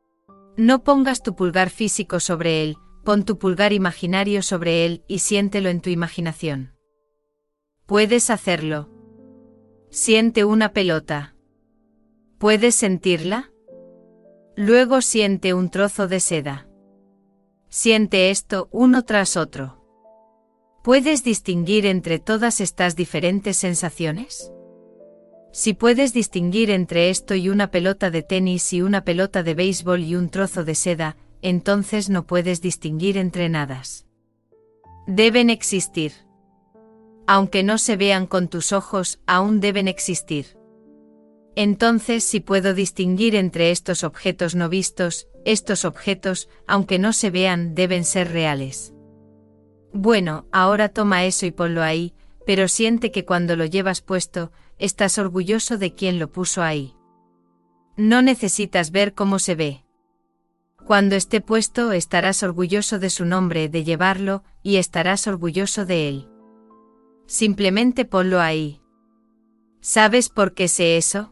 A: No pongas tu pulgar físico sobre él, pon tu pulgar imaginario sobre él y siéntelo en tu imaginación. Puedes hacerlo. Siente una pelota. ¿Puedes sentirla? Luego siente un trozo de seda. Siente esto uno tras otro. ¿Puedes distinguir entre todas estas diferentes sensaciones? Si puedes distinguir entre esto y una pelota de tenis y una pelota de béisbol y un trozo de seda, entonces no puedes distinguir entre nadas. Deben existir. Aunque no se vean con tus ojos, aún deben existir. Entonces, si puedo distinguir entre estos objetos no vistos, estos objetos, aunque no se vean, deben ser reales. Bueno, ahora toma eso y ponlo ahí, pero siente que cuando lo llevas puesto, estás orgulloso de quien lo puso ahí. No necesitas ver cómo se ve. Cuando esté puesto, estarás orgulloso de su nombre, de llevarlo, y estarás orgulloso de él. Simplemente ponlo ahí. ¿Sabes por qué sé eso?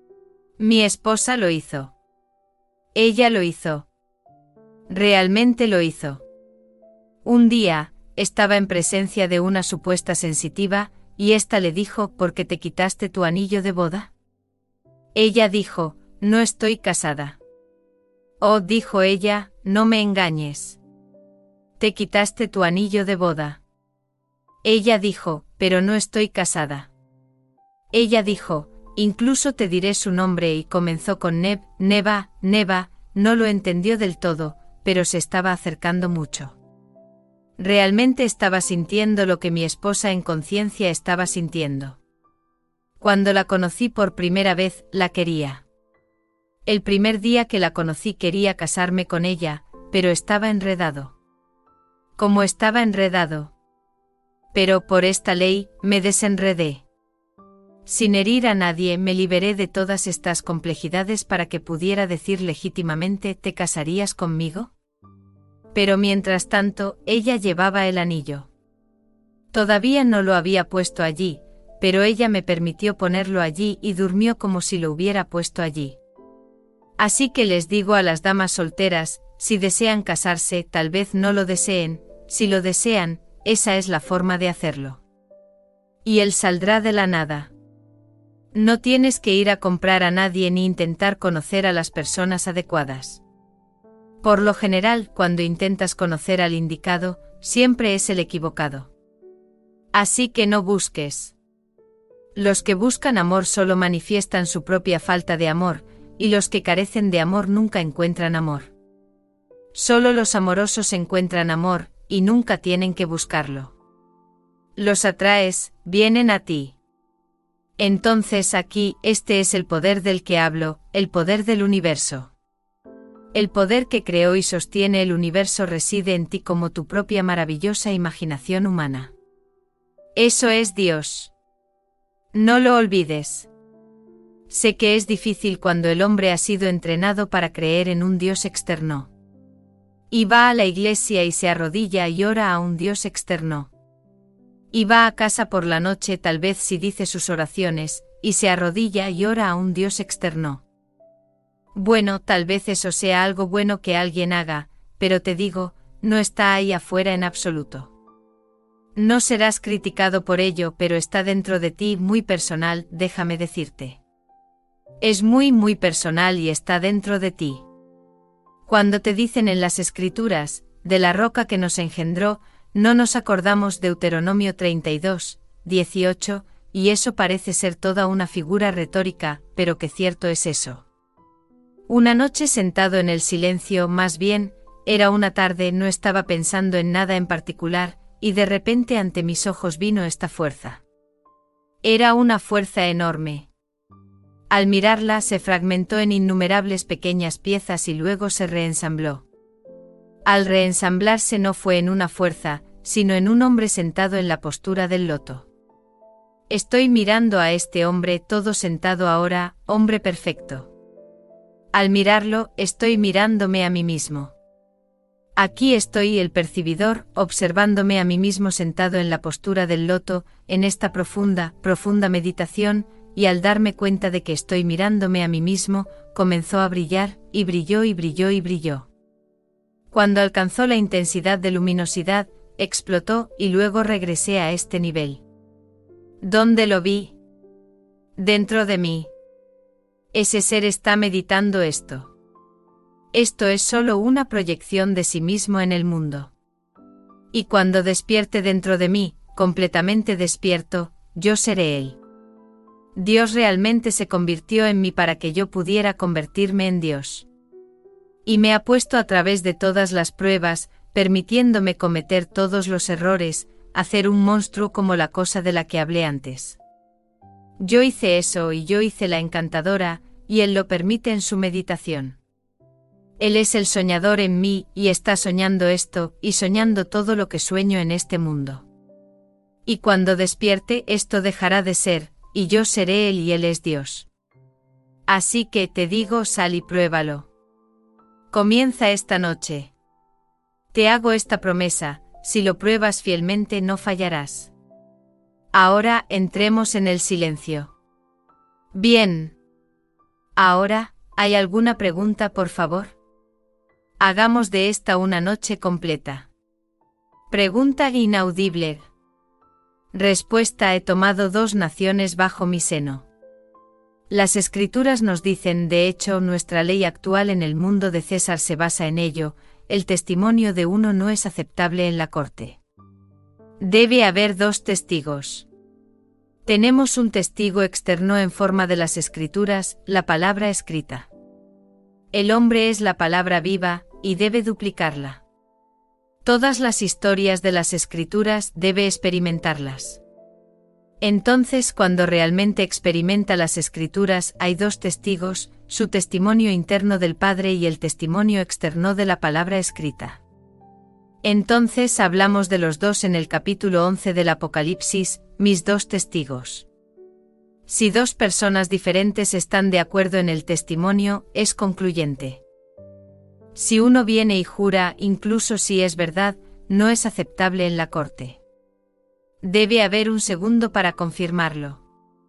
A: Mi esposa lo hizo. Ella lo hizo. Realmente lo hizo. Un día, estaba en presencia de una supuesta sensitiva, y ésta le dijo: ¿por qué te quitaste tu anillo de boda? Ella dijo: no estoy casada. Oh, dijo ella, no me engañes. Te quitaste tu anillo de boda. Ella dijo: pero no estoy casada. Ella dijo: incluso te diré su nombre, y comenzó con Neva, no lo entendió del todo, pero se estaba acercando mucho. Realmente estaba sintiendo lo que mi esposa en conciencia estaba sintiendo. Cuando la conocí por primera vez, la quería. El primer día que la conocí quería casarme con ella, pero estaba enredado. Como estaba enredado. Pero por esta ley, me desenredé. Sin herir a nadie, me liberé de todas estas complejidades para que pudiera decir legítimamente: ¿te casarías conmigo? Pero mientras tanto, ella llevaba el anillo. Todavía no lo había puesto allí, pero ella me permitió ponerlo allí y durmió como si lo hubiera puesto allí. Así que les digo a las damas solteras, si desean casarse, tal vez no lo deseen, si lo desean, esa es la forma de hacerlo. Y él saldrá de la nada. No tienes que ir a comprar a nadie ni intentar conocer a las personas adecuadas. Por lo general, cuando intentas conocer al indicado, siempre es el equivocado. Así que no busques. Los que buscan amor solo manifiestan su propia falta de amor, y los que carecen de amor nunca encuentran amor. Solo los amorosos encuentran amor, y nunca tienen que buscarlo. Los atraes, vienen a ti. Entonces aquí, este es el poder del que hablo, el poder del universo. El poder que creó y sostiene el universo reside en ti como tu propia maravillosa imaginación humana. Eso es Dios. No lo olvides. Sé que es difícil cuando el hombre ha sido entrenado para creer en un Dios externo. Y va a la iglesia y se arrodilla y ora a un Dios externo. Y va a casa por la noche, tal vez si dice sus oraciones, y se arrodilla y ora a un Dios externo. Bueno, tal vez eso sea algo bueno que alguien haga, pero te digo, no está ahí afuera en absoluto. No serás criticado por ello, pero está dentro de ti, muy personal, déjame decirte. Es muy personal y está dentro de ti. Cuando te dicen en las Escrituras, de la roca que nos engendró, no nos acordamos Deuteronomio 32, 18, y eso parece ser toda una figura retórica, pero qué cierto es eso. Una noche sentado en el silencio, más bien, era una tarde, no estaba pensando en nada en particular, y de repente ante mis ojos vino esta fuerza. Era una fuerza enorme. Al mirarla se fragmentó en innumerables pequeñas piezas y luego se reensambló. Al reensamblarse no fue en una fuerza, sino en un hombre sentado en la postura del loto. Estoy mirando a este hombre todo sentado ahora, hombre perfecto. Al mirarlo, estoy mirándome a mí mismo. Aquí estoy el percibidor, observándome a mí mismo sentado en la postura del loto, en esta profunda meditación, y al darme cuenta de que estoy mirándome a mí mismo, comenzó a brillar, y brilló y brilló y brilló. Cuando alcanzó la intensidad de luminosidad, explotó y luego regresé a este nivel. ¿Dónde lo vi? Dentro de mí. Ese ser está meditando esto. Esto es solo una proyección de sí mismo en el mundo. Y cuando despierte dentro de mí, completamente despierto, yo seré Él. Dios realmente se convirtió en mí para que yo pudiera convertirme en Dios. Y me ha puesto a través de todas las pruebas, permitiéndome cometer todos los errores, hacer un monstruo como la cosa de la que hablé antes. Yo hice eso y yo hice la encantadora, y Él lo permite en su meditación. Él es el soñador en mí y está soñando esto y soñando todo lo que sueño en este mundo. Y cuando despierte esto dejará de ser, y yo seré Él y Él es Dios. Así que te digo, sal y pruébalo. Comienza esta noche. Te hago esta promesa, si lo pruebas fielmente no fallarás. Ahora entremos en el silencio. Bien. Ahora, ¿hay alguna pregunta, por favor? Hagamos de esta una noche completa. Pregunta inaudible. Respuesta: he tomado 2 naciones bajo mi seno. Las Escrituras nos dicen, de hecho, nuestra ley actual en el mundo de César se basa en ello, el testimonio de uno no es aceptable en la corte. Debe haber 2 testigos. Tenemos un testigo externo en forma de las Escrituras, la palabra escrita. El hombre es la palabra viva, y debe duplicarla. Todas las historias de las Escrituras debe experimentarlas. Entonces, cuando realmente experimenta las Escrituras, hay 2 testigos, su testimonio interno del Padre y el testimonio externo de la palabra escrita. Entonces hablamos de los 2 en el capítulo 11 del Apocalipsis, mis 2 testigos. Si 2 personas diferentes están de acuerdo en el testimonio, es concluyente. Si uno viene y jura, incluso si es verdad, no es aceptable en la corte. Debe haber un segundo para confirmarlo.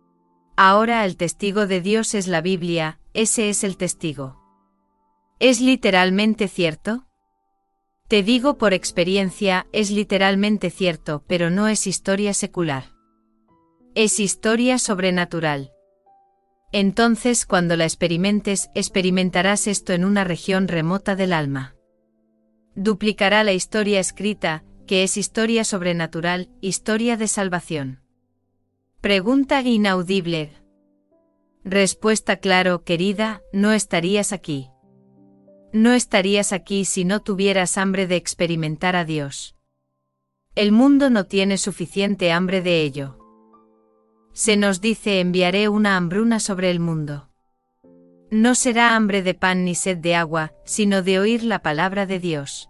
A: Ahora el testigo de Dios es la Biblia, ese es el testigo. ¿Es literalmente cierto? Te digo por experiencia, es literalmente cierto, pero no es historia secular. Es historia sobrenatural. Entonces, cuando la experimentes, experimentarás esto en una región remota del alma. Duplicará la historia escrita, que es historia sobrenatural, historia de salvación. Pregunta inaudible. Respuesta: claro, querida, no estarías aquí. No estarías aquí si no tuvieras hambre de experimentar a Dios. El mundo no tiene suficiente hambre de ello. Se nos dice: enviaré una hambruna sobre el mundo. No será hambre de pan ni sed de agua, sino de oír la palabra de Dios.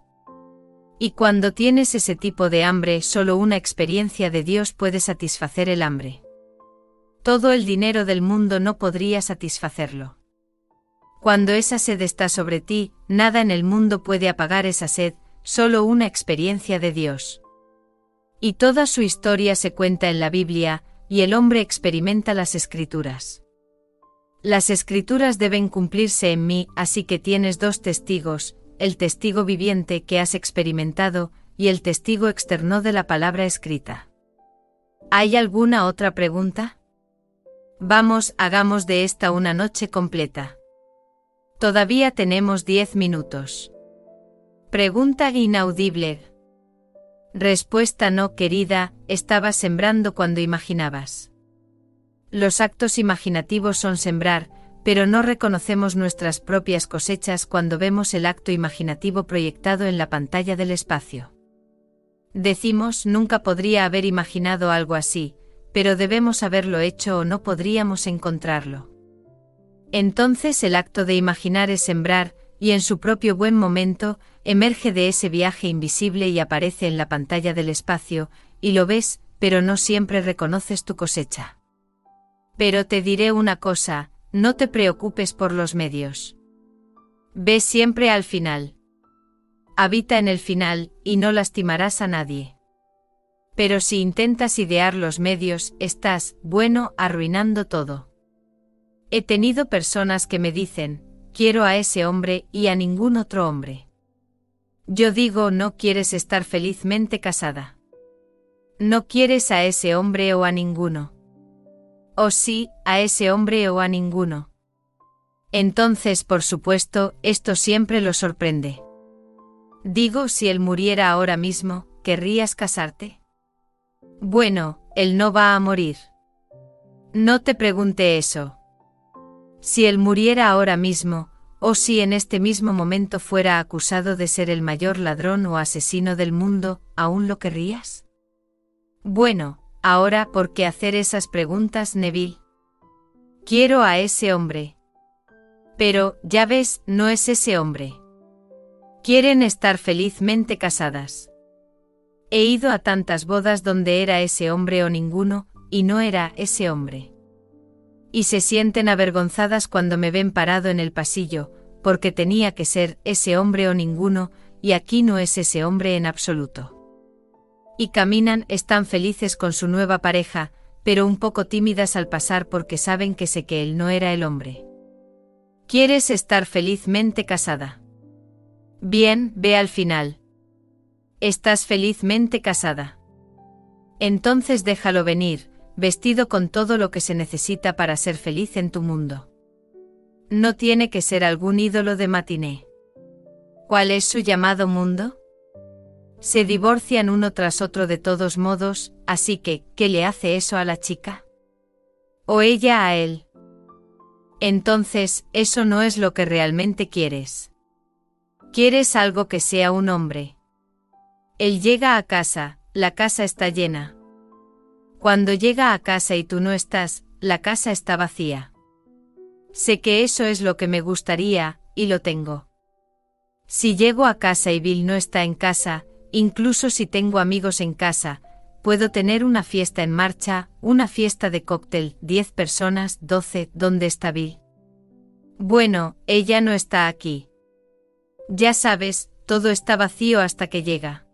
A: Y cuando tienes ese tipo de hambre, solo una experiencia de Dios puede satisfacer el hambre. Todo el dinero del mundo no podría satisfacerlo. Cuando esa sed está sobre ti, nada en el mundo puede apagar esa sed, solo una experiencia de Dios. Y toda su historia se cuenta en la Biblia, y el hombre experimenta las escrituras. Las escrituras deben cumplirse en mí, así que tienes dos testigos, el testigo viviente que has experimentado, y el testigo externo de la palabra escrita. ¿Hay alguna otra pregunta? Vamos, hagamos de esta una noche completa. Todavía tenemos 10 minutos. Pregunta inaudible. Respuesta no, querida, estabas sembrando cuando imaginabas. Los actos imaginativos son sembrar, pero no reconocemos nuestras propias cosechas cuando vemos el acto imaginativo proyectado en la pantalla del espacio. Decimos, nunca podría haber imaginado algo así, pero debemos haberlo hecho o no podríamos encontrarlo. Entonces el acto de imaginar es sembrar, y en su propio buen momento, emerge de ese viaje invisible y aparece en la pantalla del espacio, y lo ves, pero no siempre reconoces tu cosecha. Pero te diré una cosa, no te preocupes por los medios. Ve siempre al final. Habita en el final, y no lastimarás a nadie. Pero si intentas idear los medios, estás, bueno, arruinando todo. He tenido personas que me dicen, quiero a ese hombre y a ningún otro hombre. Yo digo, no quieres estar felizmente casada. No quieres a ese hombre o a ninguno. O sí, a ese hombre o a ninguno. Entonces, por supuesto, esto siempre lo sorprende. Digo, si él muriera ahora mismo, ¿querrías casarte? Bueno, él no va a morir. No te pregunté eso. Si él muriera ahora mismo, o si en este mismo momento fuera acusado de ser el mayor ladrón o asesino del mundo, ¿aún lo querrías? Bueno, ahora, ¿por qué hacer esas preguntas, Neville? Quiero a ese hombre. Pero, ya ves, no es ese hombre. Quieren estar felizmente casadas. He ido a tantas bodas donde era ese hombre o ninguno, y no era ese hombre. Y se sienten avergonzadas cuando me ven parado en el pasillo, porque tenía que ser ese hombre o ninguno, y aquí no es ese hombre en absoluto. Y caminan, están felices con su nueva pareja, pero un poco tímidas al pasar porque saben que sé que él no era el hombre. ¿Quieres estar felizmente casada? Bien, ve al final. ¿Estás felizmente casada? Entonces déjalo venir, vestido con todo lo que se necesita para ser feliz en tu mundo. No tiene que ser algún ídolo de matiné. ¿Cuál es su llamado mundo? Se divorcian uno tras otro de todos modos, así que, ¿qué le hace eso a la chica? ¿O ella a él? Entonces, eso no es lo que realmente quieres. Quieres algo que sea un hombre. Él llega a casa, la casa está llena. Cuando llega a casa y tú no estás, la casa está vacía. Sé que eso es lo que me gustaría, y lo tengo. Si llego a casa y Bill no está en casa, incluso si tengo amigos en casa, puedo tener una fiesta en marcha, una fiesta de cóctel, 10 personas, 12, ¿dónde está Bill? Bueno, ella no está aquí. Ya sabes, todo está vacío hasta que llega.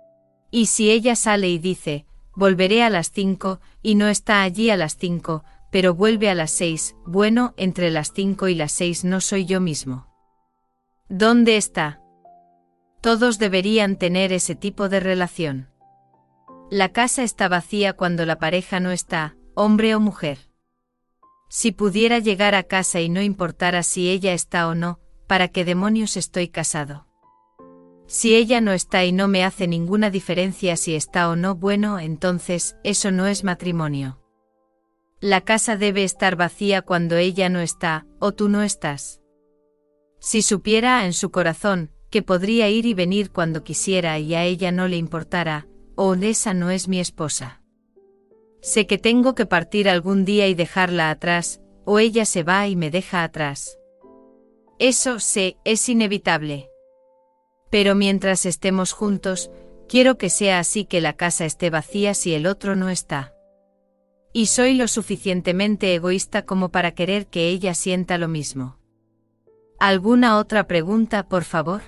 A: Y si ella sale y dice, volveré a las 5, y no está allí a las 5, pero vuelve a las 6, bueno, entre las 5 y las 6 no soy yo mismo. ¿Dónde está? Todos deberían tener ese tipo de relación. La casa está vacía cuando la pareja no está, hombre o mujer. Si pudiera llegar a casa y no importara si ella está o no, ¿para qué demonios estoy casado? Si ella no está y no me hace ninguna diferencia si está o no, bueno, entonces, eso no es matrimonio. La casa debe estar vacía cuando ella no está, o tú no estás. Si supiera en su corazón, que podría ir y venir cuando quisiera y a ella no le importara, o esa no es mi esposa. Sé que tengo que partir algún día y dejarla atrás, o ella se va y me deja atrás. Eso sé, es inevitable. Pero mientras estemos juntos, quiero que sea así, que la casa esté vacía si el otro no está. Y soy lo suficientemente egoísta como para querer que ella sienta lo mismo. ¿Alguna otra pregunta, por favor?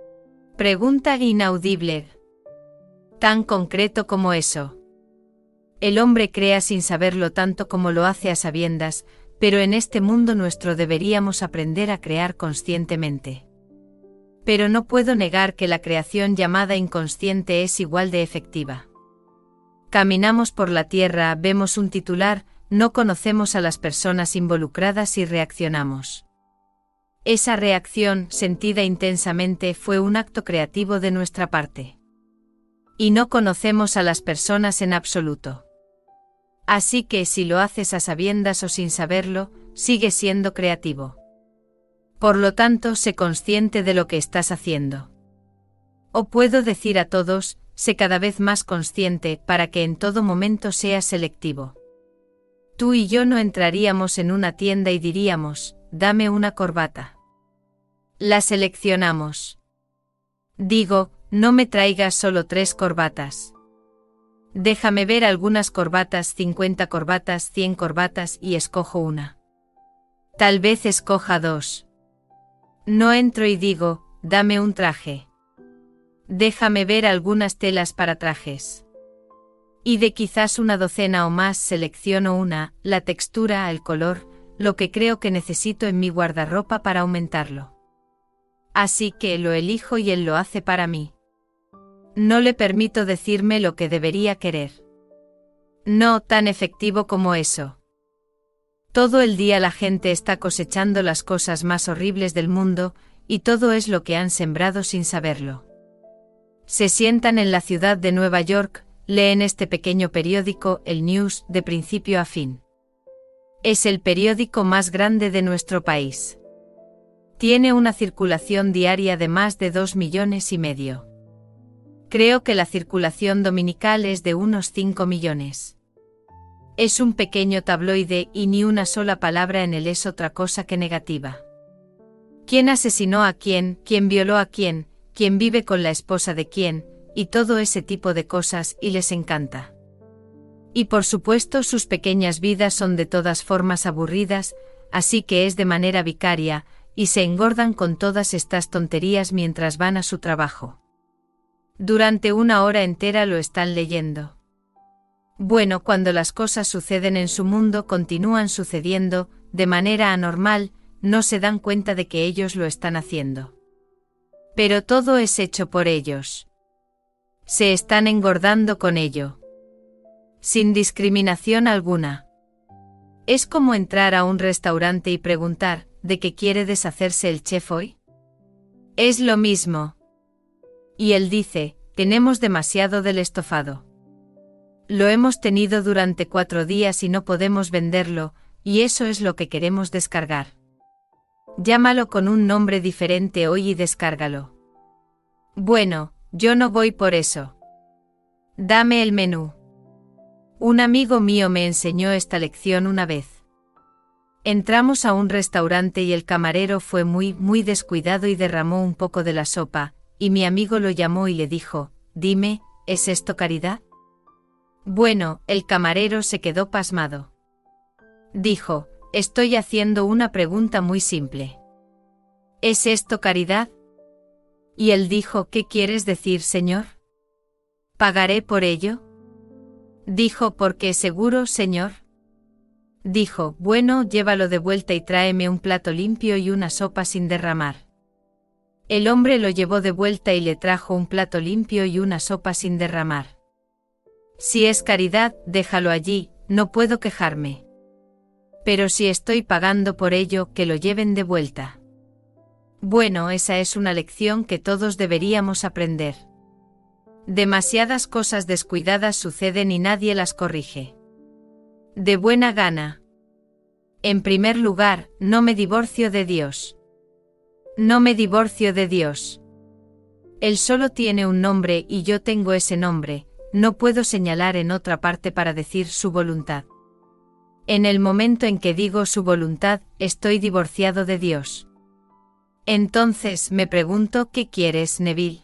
A: Pregunta inaudible. ¿Tan concreto como eso? El hombre crea sin saberlo tanto como lo hace a sabiendas, pero en este mundo nuestro deberíamos aprender a crear conscientemente. Pero no puedo negar que la creación llamada inconsciente es igual de efectiva. Caminamos por la tierra, vemos un titular, no conocemos a las personas involucradas y reaccionamos. Esa reacción, sentida intensamente, fue un acto creativo de nuestra parte. Y no conocemos a las personas en absoluto. Así que si lo haces a sabiendas o sin saberlo, sigue siendo creativo. Por lo tanto, sé consciente de lo que estás haciendo. O puedo decir a todos, sé cada vez más consciente para que en todo momento seas selectivo. Tú y yo no entraríamos en una tienda y diríamos, dame una corbata. La seleccionamos. Digo, no me traigas solo 3 corbatas. Déjame ver algunas corbatas, 50 corbatas, 100 corbatas y escojo una. Tal vez escoja 2. No entro y digo, dame un traje. Déjame ver algunas telas para trajes. Y de quizás una docena o más selecciono una, la textura, el color, lo que creo que necesito en mi guardarropa para aumentarlo. Así que lo elijo y él lo hace para mí. No le permito decirme lo que debería querer. No tan efectivo como eso. Todo el día la gente está cosechando las cosas más horribles del mundo, y todo es lo que han sembrado sin saberlo. Se sientan en la ciudad de Nueva York, leen este pequeño periódico, el News, de principio a fin. Es el periódico más grande de nuestro país. Tiene una circulación diaria de más de 2,5 millones. Creo que la circulación dominical es de unos 5 millones. Es un pequeño tabloide y ni una sola palabra en él es otra cosa que negativa. ¿Quién asesinó a quién? ¿Quién violó a quién? ¿Quién vive con la esposa de quién? Y todo ese tipo de cosas, y les encanta. Y por supuesto sus pequeñas vidas son de todas formas aburridas, así que es de manera vicaria, y se engordan con todas estas tonterías mientras van a su trabajo. Durante 1 hora entera lo están leyendo. Bueno, cuando las cosas suceden en su mundo continúan sucediendo, de manera anormal, no se dan cuenta de que ellos lo están haciendo. Pero todo es hecho por ellos. Se están engordando con ello. Sin discriminación alguna. Es como entrar a un restaurante y preguntar, ¿de qué quiere deshacerse el chef hoy? Es lo mismo. Y él dice, tenemos demasiado del estofado. Lo hemos tenido durante 4 días y no podemos venderlo, y eso es lo que queremos descargar. Llámalo con un nombre diferente hoy y descárgalo. Bueno, yo no voy por eso. Dame el menú. Un amigo mío me enseñó esta lección una vez. Entramos a un restaurante y el camarero fue muy descuidado y derramó un poco de la sopa, y mi amigo lo llamó y le dijo, dime, ¿es esto caridad? Bueno, el camarero se quedó pasmado. Dijo, estoy haciendo una pregunta muy simple. ¿Es esto caridad? Y él dijo, ¿qué quieres decir, señor? ¿Pagaré por ello? Dijo, ¿porque seguro, señor? Dijo, bueno, llévalo de vuelta y tráeme un plato limpio y una sopa sin derramar. El hombre lo llevó de vuelta y le trajo un plato limpio y una sopa sin derramar. Si es caridad, déjalo allí, no puedo quejarme. Pero si estoy pagando por ello, que lo lleven de vuelta. Bueno, esa es una lección que todos deberíamos aprender. Demasiadas cosas descuidadas suceden y nadie las corrige. De buena gana. En primer lugar, no me divorcio de Dios. No me divorcio de Dios. Él solo tiene un nombre y yo tengo ese nombre, no puedo señalar en otra parte para decir su voluntad. En el momento en que digo su voluntad, estoy divorciado de Dios. Entonces me pregunto, ¿qué quieres, Neville?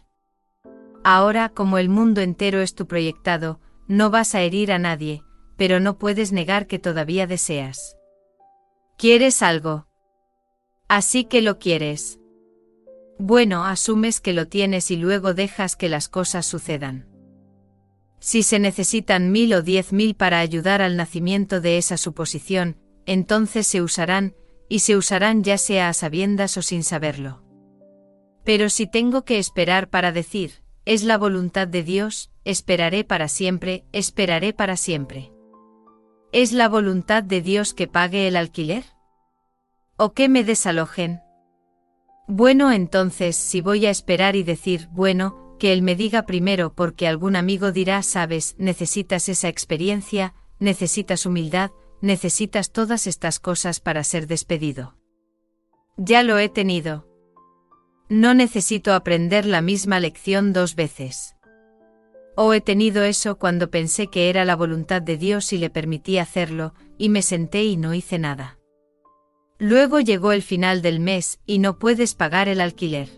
A: Ahora, como el mundo entero es tu proyectado, no vas a herir a nadie, pero no puedes negar que todavía deseas. ¿Quieres algo? Así que lo quieres. Bueno, asumes que lo tienes y luego dejas que las cosas sucedan. Si se necesitan 1000 o 10.000 para ayudar al nacimiento de esa suposición, entonces se usarán, y se usarán ya sea a sabiendas o sin saberlo. Pero si tengo que esperar para decir, es la voluntad de Dios, esperaré para siempre, esperaré para siempre. ¿Es la voluntad de Dios que pague el alquiler? ¿O que me desalojen? Bueno, entonces si voy a esperar y decir, bueno, que él me diga primero porque algún amigo dirá, sabes, necesitas esa experiencia, necesitas humildad, necesitas todas estas cosas para ser despedido. Ya lo he tenido. No necesito aprender la misma lección 2 veces. O he tenido eso cuando pensé que era la voluntad de Dios y le permití hacerlo, y me senté y no hice nada. Luego llegó el final del mes y no puedes pagar el alquiler.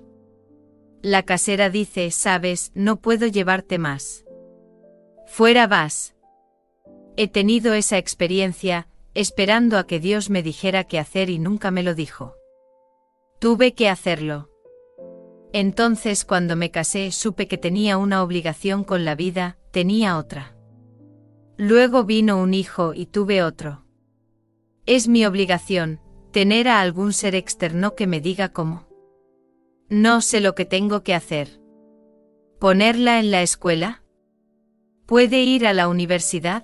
A: La casera dice, sabes, no puedo llevarte más. Fuera vas. He tenido esa experiencia, esperando a que Dios me dijera qué hacer y nunca me lo dijo. Tuve que hacerlo. Entonces cuando me casé supe que tenía una obligación con la vida, tenía otra. Luego vino un hijo y tuve otro. Es mi obligación, tener a algún ser externo que me diga cómo. No sé lo que tengo que hacer. ¿Ponerla en la escuela? ¿Puede ir a la universidad?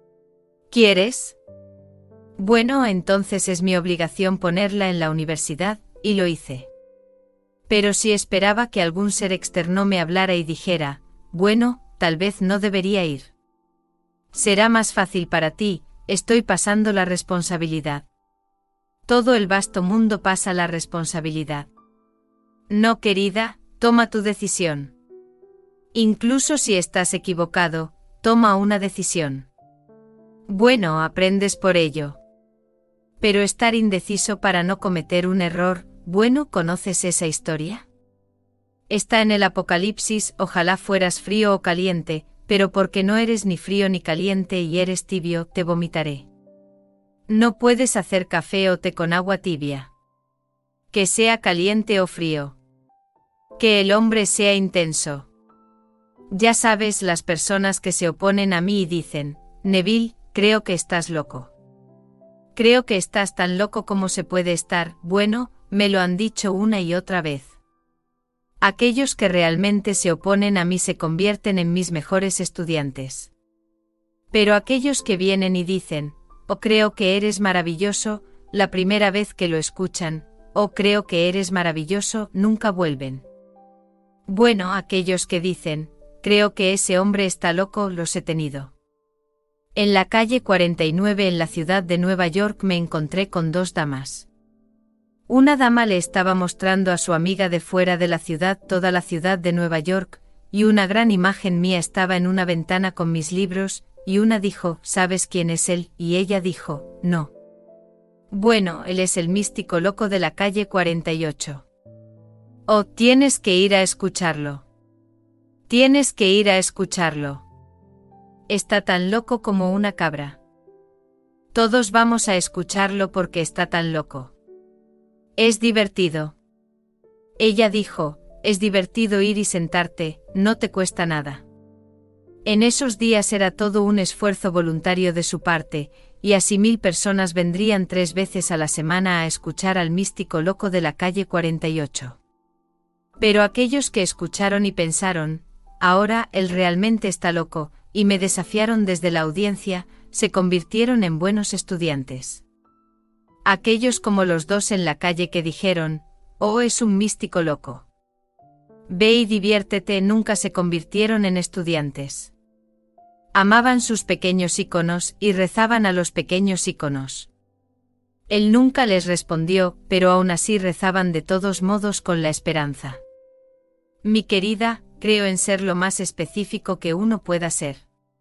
A: ¿Quieres? Bueno, entonces es mi obligación ponerla en la universidad, y lo hice. Pero si esperaba que algún ser externo me hablara y dijera, bueno, tal vez no debería ir. Será más fácil para ti, estoy pasando la responsabilidad. Todo el vasto mundo pasa la responsabilidad. No, querida, toma tu decisión. Incluso si estás equivocado, toma una decisión. Bueno, aprendes por ello. Pero estar indeciso para no cometer un error, bueno, ¿conoces esa historia? Está en el Apocalipsis, ojalá fueras frío o caliente, pero porque no eres ni frío ni caliente y eres tibio, te vomitaré. No puedes hacer café o té con agua tibia. Que sea caliente o frío. Que el hombre sea intenso. Ya sabes, las personas que se oponen a mí y dicen, Neville, creo que estás loco. Creo que estás tan loco como se puede estar, bueno, me lo han dicho una y otra vez. Aquellos que realmente se oponen a mí se convierten en mis mejores estudiantes. Pero aquellos que vienen y dicen, oh creo que eres maravilloso, la primera vez que lo escuchan, oh creo que eres maravilloso, nunca vuelven. Bueno, aquellos que dicen, creo que ese hombre está loco, los he tenido. En la calle 49 en la ciudad de Nueva York me encontré con 2 damas. Una dama le estaba mostrando a su amiga de fuera de la ciudad toda la ciudad de Nueva York, y una gran imagen mía estaba en una ventana con mis libros, y una dijo, ¿sabes quién es él? Y ella dijo, no. Bueno, él es el místico loco de la calle 48. Oh, tienes que ir a escucharlo. Tienes que ir a escucharlo. Está tan loco como una cabra. Todos vamos a escucharlo porque está tan loco. Es divertido. Ella dijo, es divertido ir y sentarte, no te cuesta nada. En esos días era todo un esfuerzo voluntario de su parte, y así 1000 personas vendrían 3 veces a la semana a escuchar al místico loco de la calle 48. Pero aquellos que escucharon y pensaron, ahora él realmente está loco, y me desafiaron desde la audiencia, se convirtieron en buenos estudiantes. Aquellos como los 2 en la calle que dijeron, oh es un místico loco. Ve y diviértete, nunca se convirtieron en estudiantes. Amaban sus pequeños íconos y rezaban a los pequeños íconos. Él nunca les respondió, pero aún así rezaban de todos modos con la esperanza. Mi querida, creo en ser lo más específico que uno pueda ser.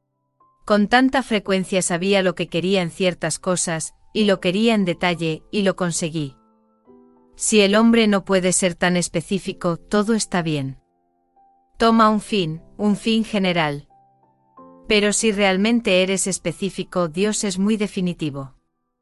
A: Con tanta frecuencia sabía lo que quería en ciertas cosas, y lo quería en detalle, y lo conseguí. Si el hombre no puede ser tan específico, todo está bien. Toma un fin general. Pero si realmente eres específico, Dios es muy definitivo.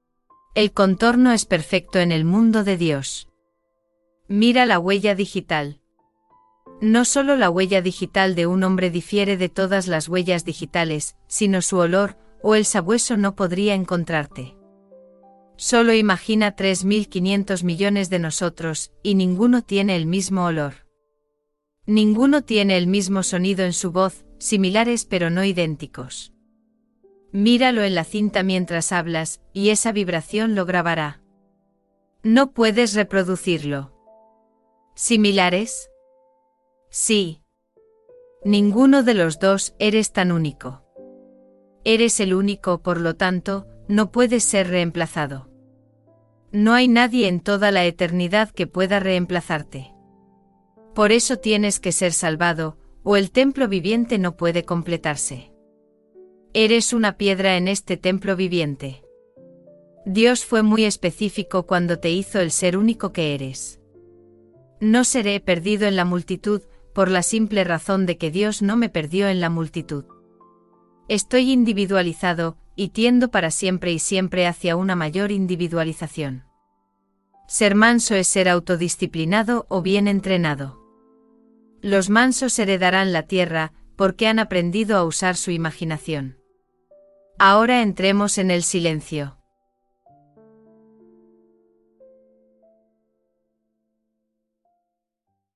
A: El contorno es perfecto en el mundo de Dios. Mira la huella digital. No solo la huella digital de un hombre difiere de todas las huellas digitales, sino su olor, o el sabueso no podría encontrarte. Solo imagina 3.500 millones de nosotros, y ninguno tiene el mismo olor. Ninguno tiene el mismo sonido en su voz, similares pero no idénticos. Míralo en la cinta mientras hablas, y esa vibración lo grabará. No puedes reproducirlo. ¿Similares? Sí. Ninguno de los dos eres tan único. Eres el único, por lo tanto, no puedes ser reemplazado. No hay nadie en toda la eternidad que pueda reemplazarte. Por eso tienes que ser salvado, o el templo viviente no puede completarse. Eres una piedra en este templo viviente. Dios fue muy específico cuando te hizo el ser único que eres. No seré perdido en la multitud, por la simple razón de que Dios no me perdió en la multitud. Estoy individualizado, y tiendo para siempre y siempre hacia una mayor individualización. Ser manso es ser autodisciplinado o bien entrenado. Los mansos heredarán la tierra, porque han aprendido a usar su imaginación. Ahora entremos en el silencio.